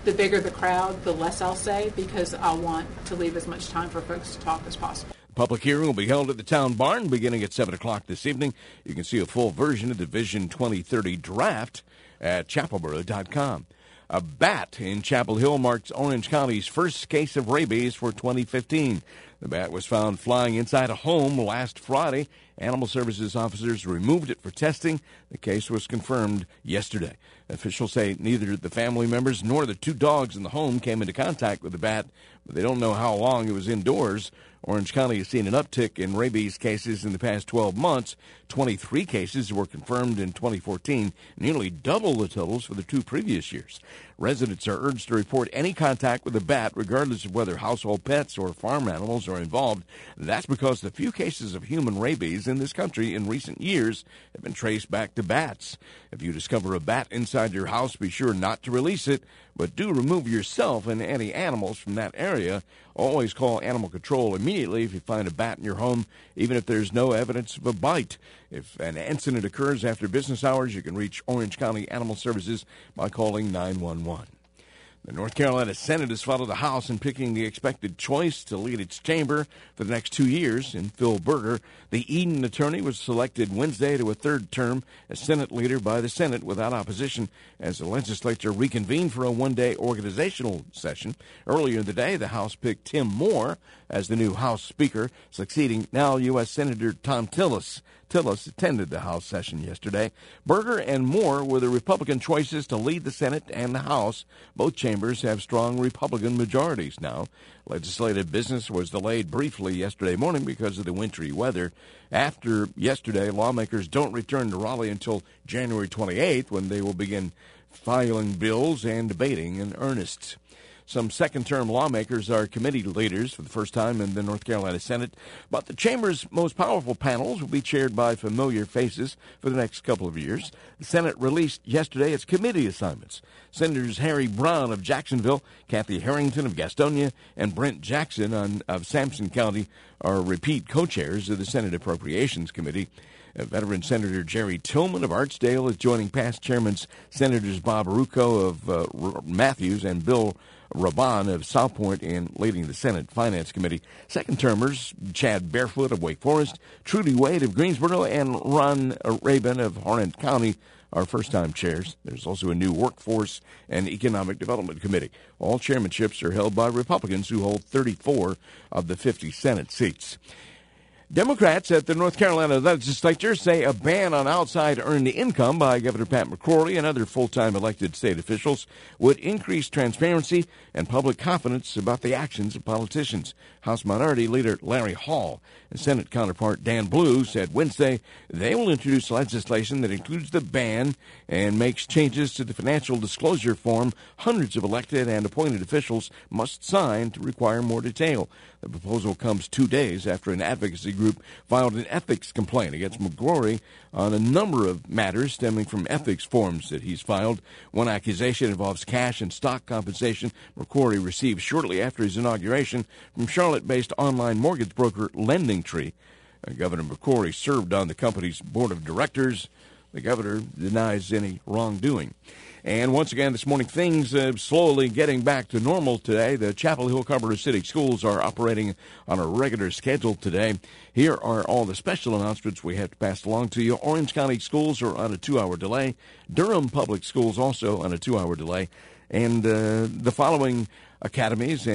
the bigger the crowd, the less I'll say, because I want to leave as much time for folks to talk as possible. The public hearing will be held at the Town Barn beginning at 7 o'clock this evening. You can see a full version of the Vision 2030 draft at chapelboro.com. A bat in Chapel Hill marks Orange County's first case of rabies for 2015. The bat was found flying inside a home last Friday. Animal Services officers removed it for testing. The case was confirmed yesterday. Officials say neither the family members nor the two dogs in the home came into contact with the bat, but they don't know how long it was indoors. Orange County has seen an uptick in rabies cases in the past 12 months. 23 cases were confirmed in 2014, nearly double the totals for the 2 previous years. Residents are urged to report any contact with a bat, regardless of whether household pets or farm animals are involved. That's because the few cases of human rabies in this country in recent years have been traced back to bats. If you discover a bat inside your house, be sure not to release it, but do remove yourself and any animals from that area. Always call animal control immediately if you find a bat in your home, even if there's no evidence of a bite. If an incident occurs after business hours, you can reach Orange County Animal Services by calling 911. The North Carolina Senate has followed the House in picking the expected choice to lead its chamber for the next 2 years. In Phil Berger, the Eden attorney was selected Wednesday to a third term as Senate leader by the Senate without opposition as the legislature reconvened for a one-day organizational session. Earlier in the day, the House picked Tim Moore as the new House Speaker, succeeding now U.S. Senator Thom Tillis. Tillis attended the House session yesterday. Berger and Moore were the Republican choices to lead the Senate and the House. Both chambers have strong Republican majorities now. Legislative business was delayed briefly yesterday morning because of the wintry weather. After yesterday, lawmakers don't return to Raleigh until January 28th, when they will begin filing bills and debating in earnest. Some second-term lawmakers are committee leaders for the first time in the North Carolina Senate, but the chamber's most powerful panels will be chaired by familiar faces for the next couple of years. The Senate released yesterday its committee assignments. Senators Harry Brown of Jacksonville, Kathy Harrington of Gastonia, and Brent Jackson of Sampson County are repeat co-chairs of the Senate Appropriations Committee. Veteran Senator Jerry Tillman of Archdale is joining past chairmen Senators Bob Rucco of Matthews and Bill Raban of South Point in leading the Senate Finance Committee. Second-termers Chad Barefoot of Wake Forest, Trudy Wade of Greensboro, and Ron Rabin of Harnett County are first-time chairs. There's also a new Workforce and Economic Development Committee. All chairmanships are held by Republicans who hold 34 of the 50 Senate seats. Democrats at the North Carolina legislature say a ban on outside earned income by Governor Pat McCrory and other full-time elected state officials would increase transparency and public confidence about the actions of politicians. House Minority Leader Larry Hall and Senate counterpart Dan Blue said Wednesday they will introduce legislation that includes the ban and makes changes to the financial disclosure form hundreds of elected and appointed officials must sign to require more detail. The proposal comes 2 days after an advocacy group filed an ethics complaint against McCrory on a number of matters stemming from ethics forms that he's filed. One accusation involves cash and stock compensation McCrory received shortly after his inauguration from Charlotte-based online mortgage broker LendingTree. Governor McCrory served on the company's board of directors. The governor denies any wrongdoing. And once again this morning, things slowly getting back to normal today. The Chapel Hill Carpenter City Schools are operating on a regular schedule today. Here are all the special announcements we have to pass along to you. Orange County schools are on a 2-hour delay. Durham Public Schools also on a 2-hour delay. And the following academies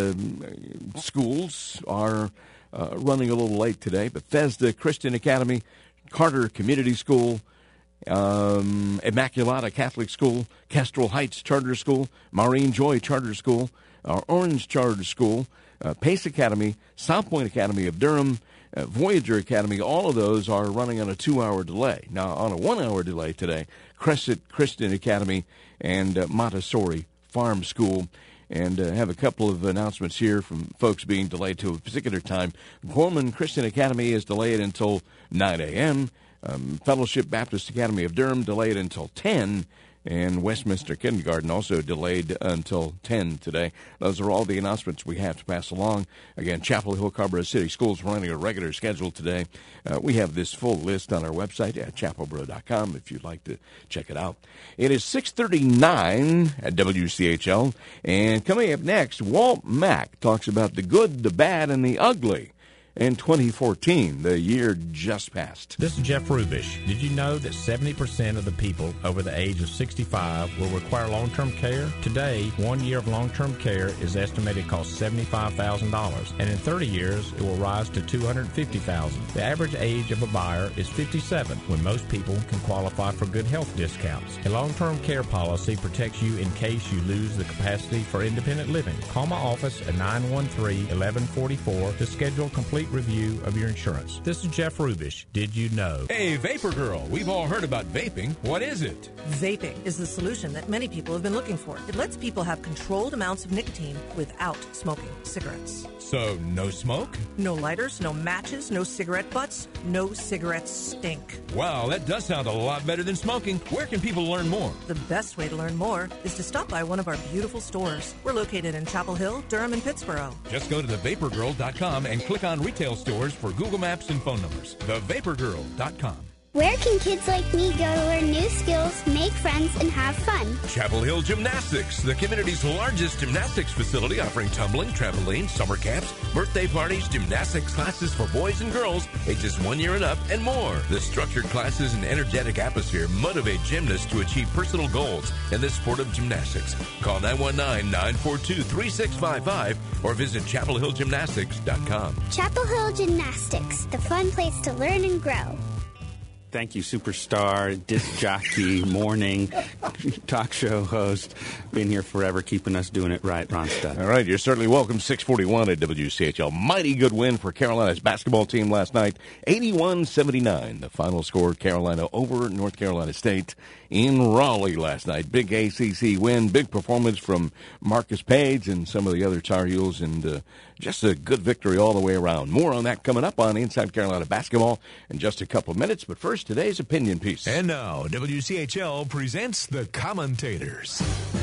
and schools are running a little late today. Bethesda Christian Academy, Carter Community School, Immaculata Catholic School, Kestrel Heights Charter School, Maureen Joy Charter School, Orange Charter School, Pace Academy, South Point Academy of Durham, Voyager Academy. All of those are running on a 2-hour delay. Now, on a 1-hour delay today, Crescent Christian Academy and Montessori Farm School. And have a couple of announcements here from folks being delayed to a particular time. Gorman Christian Academy is delayed until 9 a.m., Fellowship Baptist Academy of Durham delayed until 10, And Westminster Kindergarten also delayed until 10 today. Those are all the announcements we have to pass along. Again, Chapel Hill Carrboro City Schools running a regular schedule today. We have this full list on our website at chapelboro.com if you'd like to check it out. It is 6:39 at WCHL. And coming up next, Walt Mack talks about the good, the bad, and the ugly in 2014, the year just passed. This is Jeff Rubish. Did you know that 70% of the people over the age of 65 will require long-term care? Today, 1 year of long-term care is estimated to cost $75,000, and in 30 years, it will rise to $250,000. The average age of a buyer is 57, when most people can qualify for good health discounts. A long-term care policy protects you in case you lose the capacity for independent living. Call my office at 913-1144 to schedule a complete review of your insurance. This is Jeff Rubish. Did you know? Hey, Vapor Girl, we've all heard about vaping. What is it? Vaping is the solution that many people have been looking for. It lets people have controlled amounts of nicotine without smoking cigarettes. So, no smoke? No lighters, no matches, no cigarette butts, no cigarettes stink. Wow, that does sound a lot better than smoking. Where can people learn more? The best way to learn more is to stop by one of our beautiful stores. We're located in Chapel Hill, Durham, and Pittsboro. Just go to thevaporgirl.com and click on retail stores for Google Maps and phone numbers. Thevaporgirl.com. Where can kids like me go to learn new skills, make friends, and have fun? Chapel Hill Gymnastics, the community's largest gymnastics facility, offering tumbling, trampoline, summer camps, birthday parties, gymnastics classes for boys and girls ages 1 year and up, and more. The structured classes and energetic atmosphere motivate gymnasts to achieve personal goals in the sport of gymnastics. Call 919-942-3655 or visit chapelhillgymnastics.com. Chapel Hill Gymnastics, the fun place to learn and grow. Thank you, superstar, disc jockey, morning talk show host. Been here forever, keeping us doing it right, Ron Studd. All right, you're certainly welcome. 6:41 at WCHL. Mighty good win for Carolina's basketball team last night. 81-79, the final score. Carolina over North Carolina State in Raleigh last night. Big ACC win, big performance from Marcus Page and some of the other Tar Heels, and just a good victory all the way around. More on that coming up on Inside Carolina Basketball in just a couple of minutes. But first, today's opinion piece. And now, WCHL presents The Commentators.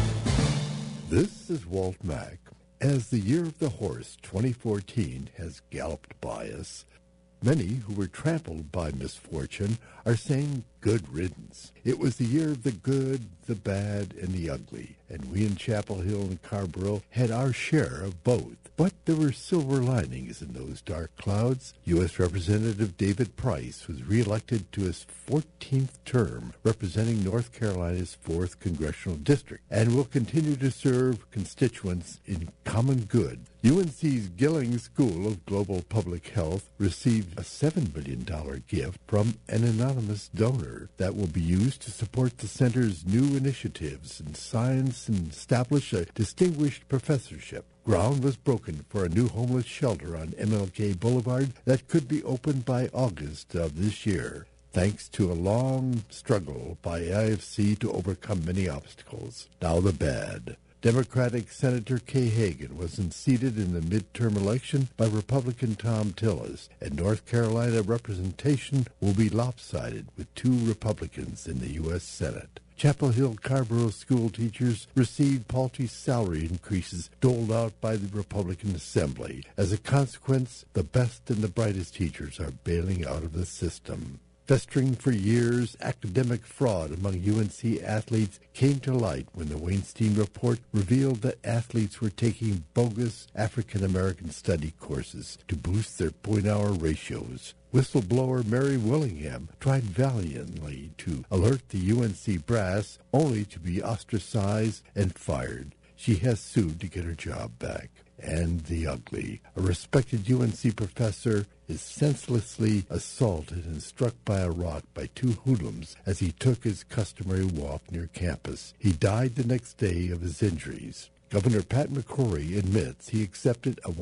This is Walt Mack. As the year of the horse 2014 has galloped by us, many who were trampled by misfortune are saying good riddance. It was the year of the good, the bad, and the ugly, and we in Chapel Hill and Carrboro had our share of both. But there were silver linings in those dark clouds. U.S. Representative David Price was reelected to his 14th term, representing North Carolina's 4th Congressional District, and will continue to serve constituents in common good. UNC's Gilling School of Global Public Health received a $7 million gift from an anonymous donor that will be used to support the center's new initiatives in science and establish a distinguished professorship. Ground was broken for a new homeless shelter on MLK Boulevard that could be opened by August of this year, thanks to a long struggle by IFC to overcome many obstacles. Now the bad. Democratic Senator Kay Hagan was unseated in the midterm election by Republican Tom Tillis, and North Carolina representation will be lopsided with 2 Republicans in the U.S. Senate. Chapel Hill Carrboro school teachers received paltry salary increases doled out by the Republican Assembly. As a consequence, the best and the brightest teachers are bailing out of the system. Festering for years, academic fraud among UNC athletes came to light when the Weinstein report revealed that athletes were taking bogus African-American study courses to boost their point-hour ratios. Whistleblower Mary Willingham tried valiantly to alert the UNC brass, only to be ostracized and fired. She has sued to get her job back. And the ugly. A respected UNC professor is senselessly assaulted and struck by a rock by 2 hoodlums as he took his customary walk near campus. He died the next day of his injuries. Governor Pat McCrory admits he accepted a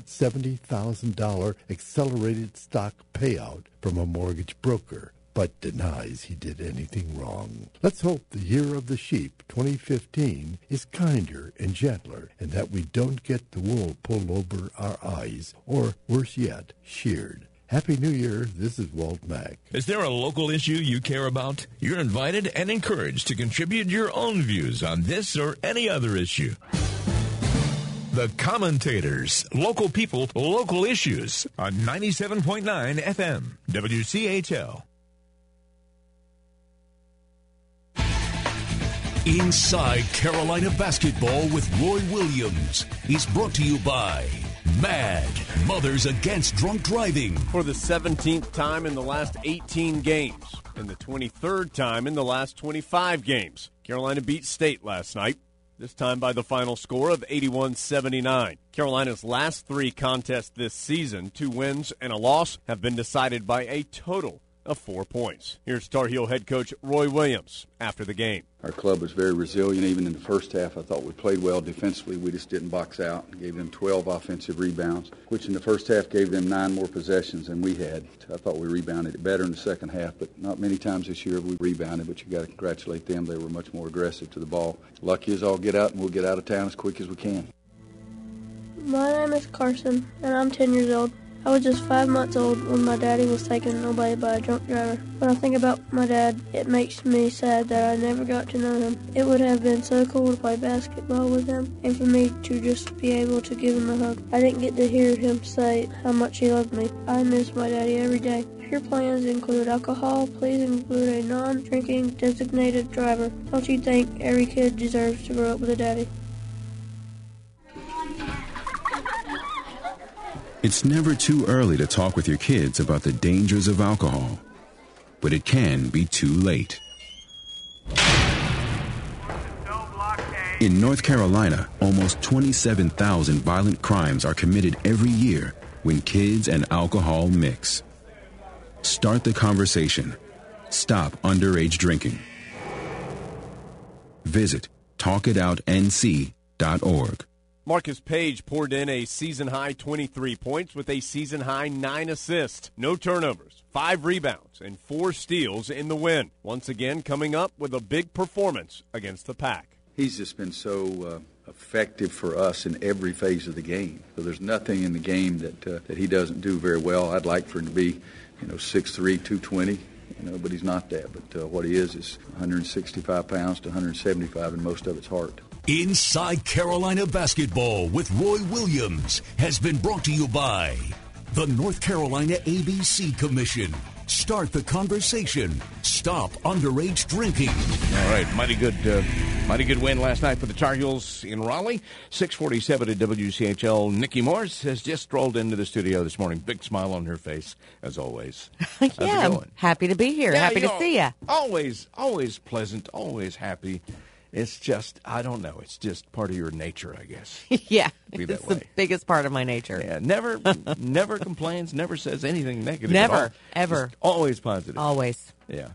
$170,000 accelerated stock payout from a mortgage broker, but denies he did anything wrong. Let's hope the year of the sheep, 2015, is kinder and gentler, and that we don't get the wool pulled over our eyes, or, worse yet, sheared. Happy New Year. This is Walt Mack. Is there a local issue you care about? You're invited and encouraged to contribute your own views on this or any other issue. The Commentators, local people, local issues on 97.9 FM, WCHL. Inside Carolina Basketball with Roy Williams is brought to you by MAD, Mothers Against Drunk Driving. For the 17th time in the last 18 games, and the 23rd time in the last 25 games, Carolina beat State last night, this time by the final score of 81-79. Carolina's last 3 contests this season, 2 wins and a loss, have been decided by a total of 4 points. Here's Tar Heel head coach Roy Williams after the game. Our club was very resilient. Even in the first half, I thought we played well defensively. We just didn't box out. Gave them 12 offensive rebounds, which in the first half gave them 9 more possessions than we had. I thought we rebounded it better in the second half, but not many times this year we rebounded, but you got to congratulate them. They were much more aggressive to the ball. Lucky as all get out, and we'll get out of town as quick as we can. My name is Carson, and I'm 10 years old. I was just 5 months old when my daddy was taken away by a drunk driver. When I think about my dad, it makes me sad that I never got to know him. It would have been so cool to play basketball with him and for me to just be able to give him a hug. I didn't get to hear him say how much he loved me. I miss my daddy every day. If your plans include alcohol, please include a non-drinking designated driver. Don't you think every kid deserves to grow up with a daddy? It's never too early to talk with your kids about the dangers of alcohol, but it can be too late. In North Carolina, almost 27,000 violent crimes are committed every year when kids and alcohol mix. Start the conversation. Stop underage drinking. Visit talkitoutnc.org. Marcus Page poured in a season-high 23 points with a season-high 9 assists, no turnovers, 5 rebounds, and 4 steals in the win. Once again, coming up with a big performance against the Pack. He's just been so effective for us in every phase of the game. So there's nothing in the game that he doesn't do very well. I'd like for him to be, 6'3", 220. But he's not that. But what he is 165 pounds to 175, and most of it's heart. Inside Carolina Basketball with Roy Williams has been brought to you by the North Carolina ABC Commission. Start the conversation. Stop underage drinking. All right, mighty good win last night for the Tar Heels in Raleigh. 6:47 at WCHL. Nikki Morse has just strolled into the studio this morning. Big smile on her face, as always. Yeah, I'm happy to be here. Yeah, happy to see you. Always pleasant, always happy. It's just, I don't know, it's just part of your nature, I guess. Yeah, it's the biggest part of my nature. Yeah, never complains, never says anything negative. Never, ever. Just always positive. Always. Yeah.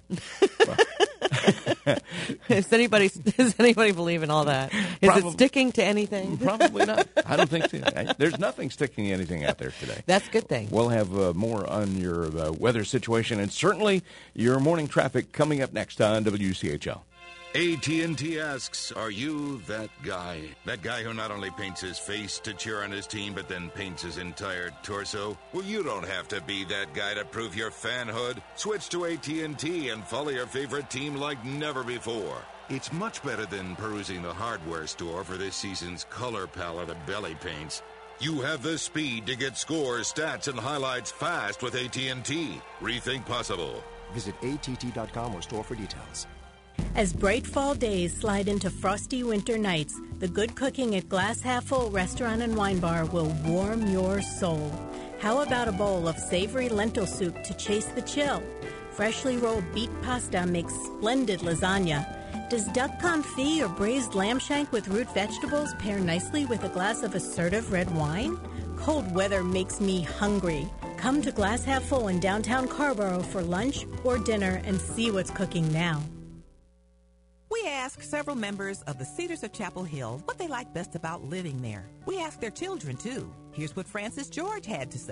Does anybody believe in all that? Is it sticking to anything? Probably not. I don't think so. There's nothing sticking to anything out there today. That's a good thing. We'll have more on your weather situation and certainly your morning traffic coming up next on WCHL. AT&T asks, are you that guy? That guy who not only paints his face to cheer on his team, but then paints his entire torso? Well, you don't have to be that guy to prove your fanhood. Switch to AT&T and follow your favorite team like never before. It's much better than perusing the hardware store for this season's color palette of belly paints. You have the speed to get scores, stats, and highlights fast with AT&T. Rethink possible. Visit att.com or store for details. As bright fall days slide into frosty winter nights, the good cooking at Glass Half Full Restaurant and Wine Bar will warm your soul. How about a bowl of savory lentil soup to chase the chill? Freshly rolled beet pasta makes splendid lasagna. Does duck confit or braised lamb shank with root vegetables pair nicely with a glass of assertive red wine? Cold weather makes me hungry. Come to Glass Half Full in downtown Carrboro for lunch or dinner and see what's cooking now. We asked several members of the Cedars of Chapel Hill what they like best about living there. We asked their children, too. Here's what Francis George had to say.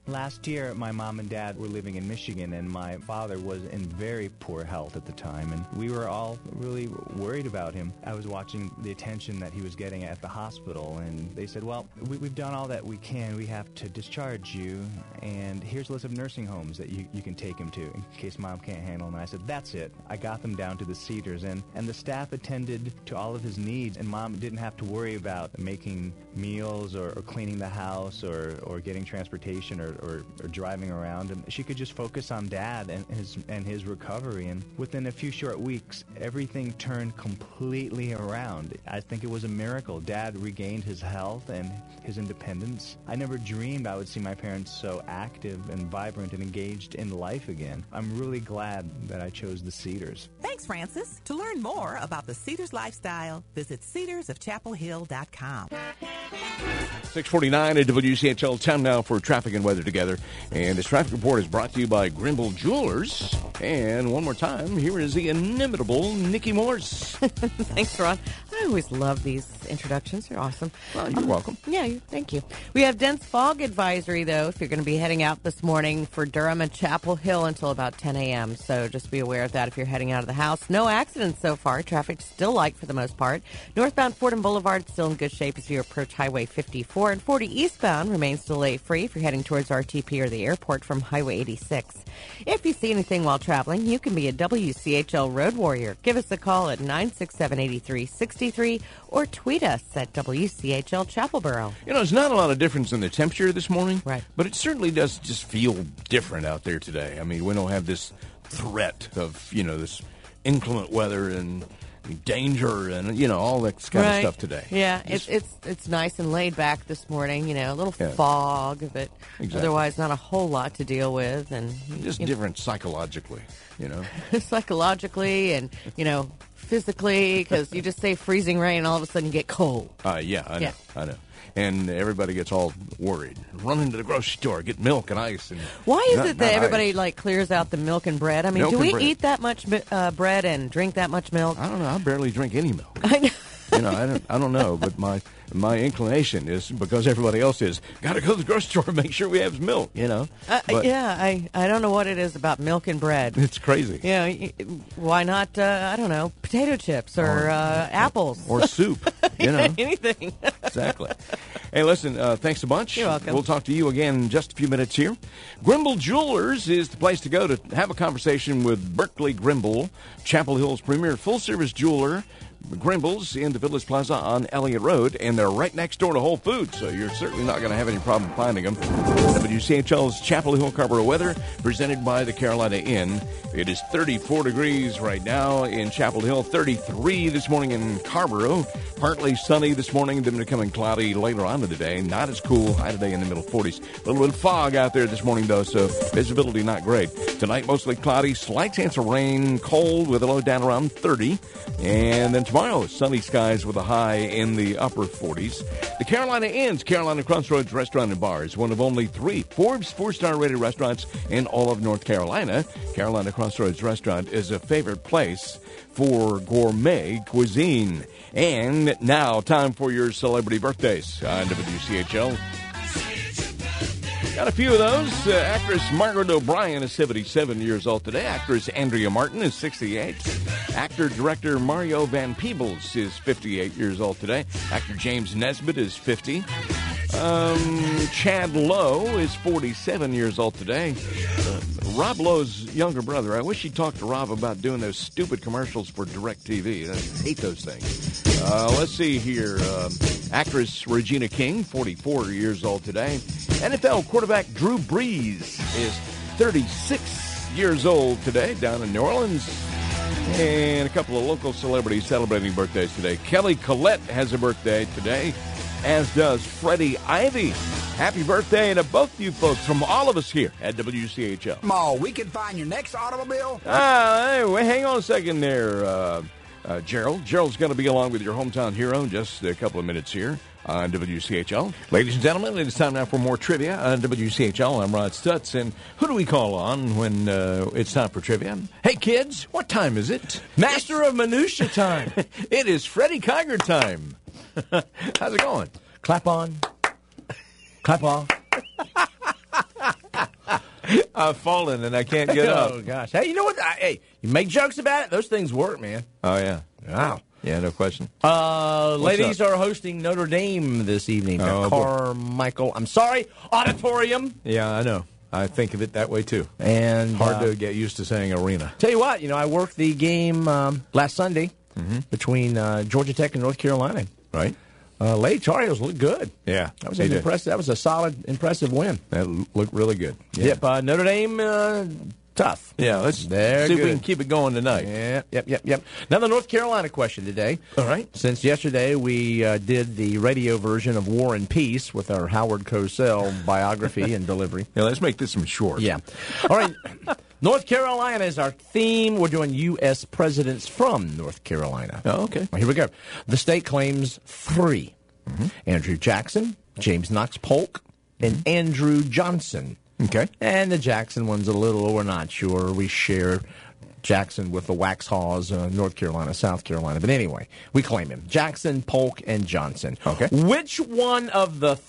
Last year, my mom and dad were living in Michigan, and my father was in very poor health at the time, and we were all really worried about him. I was watching the attention that he was getting at the hospital, and they said, well, we've done all that we can. We have to discharge you, and here's a list of nursing homes that you can take him to in case Mom can't handle him. And I said, that's it. I got them down to the Cedars, and the staff attended to all of his needs, and Mom didn't have to worry about making meals or cleaning the house or getting transportation or driving around. And she could just focus on Dad and his recovery. And within a few short weeks, everything turned completely around. I think it was a miracle. Dad regained his health and his independence. I never dreamed I would see my parents so active and vibrant and engaged in life again. I'm really glad that I chose the Cedars. Thanks, Francis. To learn more about the Cedars lifestyle, visit cedarsofchapelhill.com. 6:49 at WCHL. Time now for traffic and weather together. And this traffic report is brought to you by Grimble Jewelers. And one more time, here is the inimitable Nikki Morse. Thanks, Ron. I always love these introductions. They're awesome. Well, you're welcome. Yeah, thank you. We have dense fog advisory, though, if you're going to be heading out this morning for Durham and Chapel Hill until about 10 a.m. So just be aware of that if you're heading out of the house. No accidents so far. Traffic still light for the most part. Northbound Fordham Boulevard still in good shape as you approach Highway 54. And 40 eastbound remains delay-free if you're heading towards RTP or the airport from Highway 86. If you see anything while traveling, you can be a WCHL Road Warrior. Give us a call at 967-8363 or tweet us at WCHL Chapelboro. You know, there's not a lot of difference in the temperature this morning, right? But it certainly does just feel different out there today. I mean, we don't have this threat of, this inclement weather and danger and, all that kind of stuff today. Yeah, it's nice and laid back this morning, a little fog, but otherwise not a whole lot to deal with. And just different psychologically, Psychologically and, physically, because you just say freezing rain and all of a sudden you get cold. I know. And everybody gets all worried. Run into the grocery store, get milk and ice. And why is it that everybody clears out the milk and bread? I mean, do we eat that much bread and drink that much milk? I don't know. I barely drink any milk. I know. I don't know, but my inclination is, because everybody else is, got to go to the grocery store and make sure we have milk, I don't know what it is about milk and bread. It's crazy. Why not, I don't know, potato chips or apples. Or soup, Anything. Exactly. Hey, listen, thanks a bunch. You're welcome. We'll talk to you again in just a few minutes here. Grimble Jewelers is the place to go to have a conversation with Berkeley Grimble, Chapel Hill's premier full-service jeweler. Grimble's in the Village Plaza on Elliott Road, and they're right next door to Whole Foods, so you're certainly not going to have any problem finding them. WCHL's Chapel Hill Carrboro weather, presented by the Carolina Inn. It is 34 degrees right now in Chapel Hill, 33 this morning in Carrboro. Partly sunny this morning, then becoming cloudy later on in the day. Not as cool. High today in the middle 40s. A little bit of fog out there this morning, though, so visibility not great. Tonight, mostly cloudy, slight chance of rain, cold with a low down around 30. And then tomorrow, sunny skies with a high in the upper 40s. The Carolina Inn's Carolina Crossroads Restaurant and Bar is one of only 3 Forbes 4-star rated restaurants in all of North Carolina. Carolina Crossroads Restaurant is a favorite place for gourmet cuisine. And now, time for your celebrity birthdays on WCHL. Got a few of those. Actress Margaret O'Brien is 77 years old today. Actress Andrea Martin is 68. Actor-director Mario Van Peebles is 58 years old today. Actor James Nesbitt is 50. Chad Lowe is 47 years old today. Rob Lowe's younger brother. I wish he'd talk to Rob about doing those stupid commercials for DirecTV. I hate those things. Let's see here. Actress Regina King, 44 years old today. NFL quarterback Drew Brees is 36 years old today down in New Orleans. And a couple of local celebrities celebrating birthdays today. Kelly Collette has a birthday today, as does Freddie Ivy. Happy birthday to both you folks from all of us here at WCHL. Ma, we can find your next automobile? Hey, hang on a second there, Gerald. Gerald's going to be along with your hometown hero in just a couple of minutes here on WCHL. Ladies and gentlemen, it is time now for more trivia on WCHL. I'm Rod Stutz, and who do we call on when it's time for trivia? Hey, kids, what time is it? Master of Minutia time. It is Freddie Kiger time. How's it going? Clap on. Clap off. I've fallen and I can't get up. Oh, gosh. Hey, you know what? Hey, you make jokes about it. Those things work, man. Oh, yeah. Wow. Yeah, no question. Ladies are hosting Notre Dame this evening. Carmichael, Auditorium. Yeah, I know. I think of it that way, too. And hard to get used to saying arena. Tell you what, I worked the game last Sunday between Georgia Tech and North Carolina. Right. Lady Tar Heels looked good. Yeah. That was impressive. That was a solid, impressive win. That looked really good. Yeah. Yep. Notre Dame, tough. Yeah, let's see if we can keep it going tonight. Yep. Now the North Carolina question today. All right. Since yesterday we did the radio version of War and Peace with our Howard Cosell biography and delivery. Yeah, let's make this some short. Yeah. All right. North Carolina is our theme. We're doing U.S. presidents from North Carolina. Oh, okay. Well, here we go. The state claims 3. Andrew Jackson, James Knox Polk, and Andrew Johnson. Okay. And the Jackson one's a little, we're not sure. We share Jackson with the Waxhaws, North Carolina, South Carolina. But anyway, we claim him. Jackson, Polk, and Johnson. Okay. Which one of the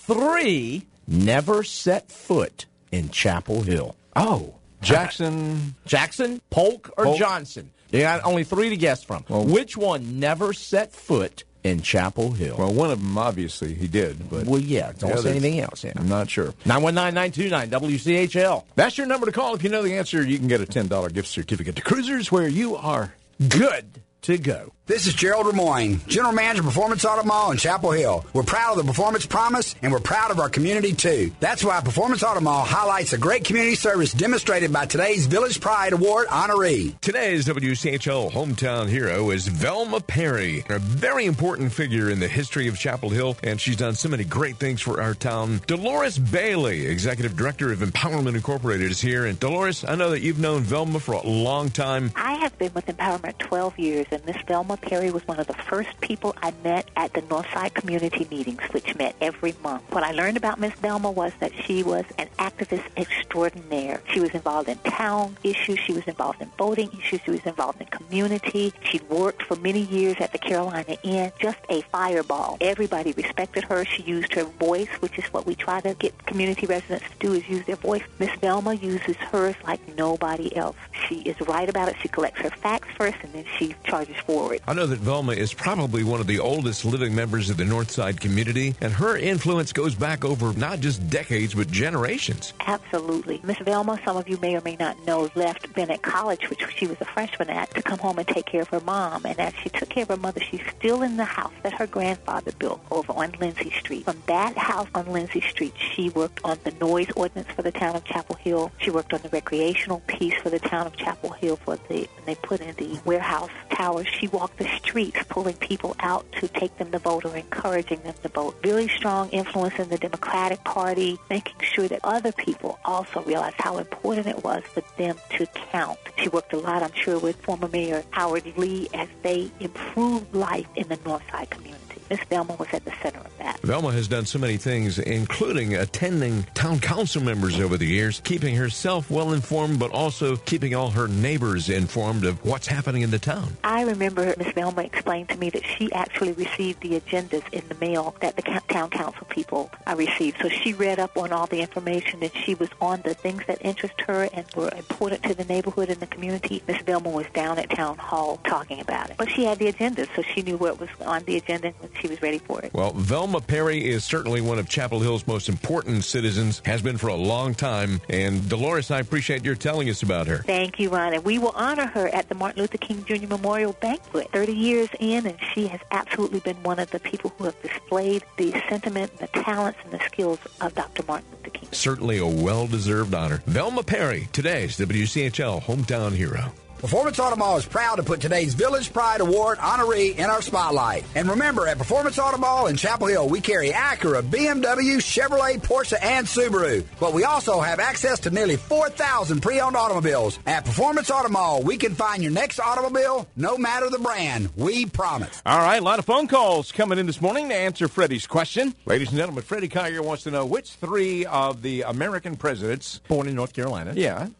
3 never set foot in Chapel Hill? Oh. Jackson, Polk, or Johnson? You got only 3 to guess from. Well, which one never set foot in Chapel Hill? Well, one of them, obviously, he did. But well, yeah, don't say anything else. Yeah. I'm not sure. 919-929 WCHL. That's your number to call. If you know the answer, you can get a $10 gift certificate to Cruisers, where you are good to go. This is Gerald Remoyne, General Manager of Performance Auto Mall in Chapel Hill. We're proud of the Performance Promise, and we're proud of our community, too. That's why Performance Auto Mall highlights a great community service demonstrated by today's Village Pride Award honoree. Today's WCHL hometown hero is Velma Perry, a very important figure in the history of Chapel Hill, and she's done so many great things for our town. Dolores Bailey, Executive Director of Empowerment Incorporated, is here. And Dolores, I know that you've known Velma for a long time. I have been with Empowerment 12 years, and Miss Velma Perry was one of the first people I met at the Northside community meetings, which met every month. What I learned about Miss Velma was that she was an activist extraordinaire. She was involved in town issues. She was involved in voting issues. She was involved in community. She'd worked for many years at the Carolina Inn. Just a fireball. Everybody respected her. She used her voice, which is what we try to get community residents to do, is use their voice. Miss Velma uses hers like nobody else. She is right about it. She collects her facts first, and then she charges forward. I know that Velma is probably one of the oldest living members of the Northside community, and her influence goes back over not just decades, but generations. Absolutely. Miss Velma, some of you may or may not know, left Bennett College, which she was a freshman at, to come home and take care of her mom. And as she took care of her mother, she's still in the house that her grandfather built over on Lindsay Street. From that house on Lindsay Street, she worked on the noise ordinance for the town of Chapel Hill. She worked on the recreational piece for the town of Chapel Hill when they put in the warehouse towers. She walked the streets pulling people out to take them to vote or encouraging them to vote. Really strong influence in the Democratic Party, making sure that other people also realized how important it was for them to count. She worked a lot, I'm sure, with former Mayor Howard Lee as they improved life in the Northside community. Miss Velma was at the center of that. Velma has done so many things, including attending town council members over the years, keeping herself well informed, but also keeping all her neighbors informed of what's happening in the town. I remember Miss Velma explained to me that she actually received the agendas in the mail that the town council people received. So she read up on all the information, and she was on the things that interest her and were important to the neighborhood and the community. Miss Velma was down at Town Hall talking about it. But she had the agendas, so she knew what was on the agenda when she was ready for it. Well, Velma Perry is certainly one of Chapel Hill's most important citizens, has been for a long time. And Dolores, I appreciate your telling us about her. Thank you, Ron. And we will honor her at the Martin Luther King Jr. Memorial Banquet 30 years in, and she has absolutely been one of the people who have displayed the sentiment, the talents, and the skills of Dr. Martin Luther King. Certainly a well-deserved honor. Velma Perry, today's WCHL Hometown Hero. Performance Auto Mall is proud to put today's Village Pride Award honoree in our spotlight. And remember, at Performance Auto Mall in Chapel Hill, we carry Acura, BMW, Chevrolet, Porsche, and Subaru. But we also have access to nearly 4,000 pre-owned automobiles. At Performance Auto Mall, we can find your next automobile, no matter the brand. We promise. All right, a lot of phone calls coming in this morning to answer Freddie's question. Ladies and gentlemen, Freddie Collier wants to know which 3 of the American presidents born in North Carolina,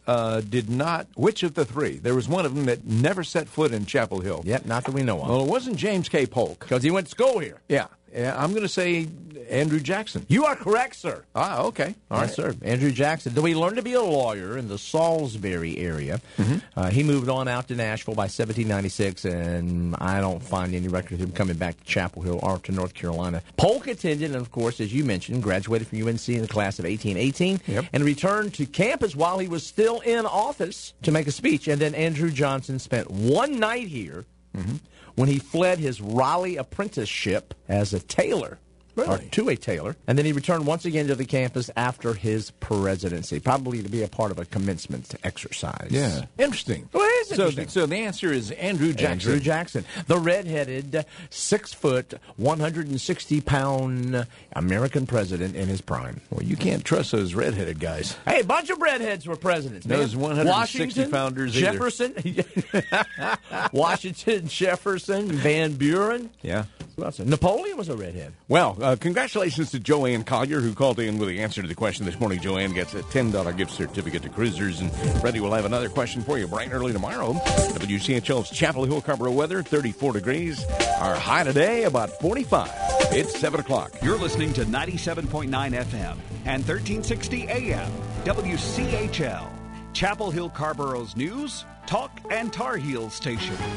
did not, which of the 3? There was one of them that never set foot in Chapel Hill. Yep, not that we know of. Well, it wasn't James K. Polk. Because he went to school here. Yeah, I'm going to say Andrew Jackson. You are correct, sir. Ah, okay. All right, sir. Andrew Jackson. Though he learned to be a lawyer in the Salisbury area, he moved on out to Nashville by 1796, and I don't find any record of him coming back to Chapel Hill or to North Carolina. Polk attended, and of course, as you mentioned, graduated from UNC in the class of 1818, and returned to campus while he was still in office to make a speech. And then Andrew Johnson spent one night here when he fled his Raleigh apprenticeship as a tailor. Or to a tailor. And then he returned once again to the campus after his presidency, probably to be a part of a commencement exercise. Yeah. Interesting. Well, it is interesting. So the answer is Andrew Jackson. Andrew Jackson. The redheaded, 6 foot, 160-pound American president in his prime. Well, you can't trust those redheaded guys. Hey, a bunch of redheads were presidents. Those 160 Washington, founders Jefferson. Washington, Jefferson, Van Buren. Yeah. Napoleon was a redhead. Well, congratulations to Joanne Collier, who called in with the answer to the question this morning. Joanne gets a $10 gift certificate to Cruisers, and Freddie will have another question for you bright and early tomorrow. WCHL's Chapel Hill Carrboro weather, 34 degrees. Our high today, about 45. It's 7 o'clock. You're listening to 97.9 FM and 1360 AM. WCHL, Chapel Hill Carrboro's news, talk, and Tar Heels station.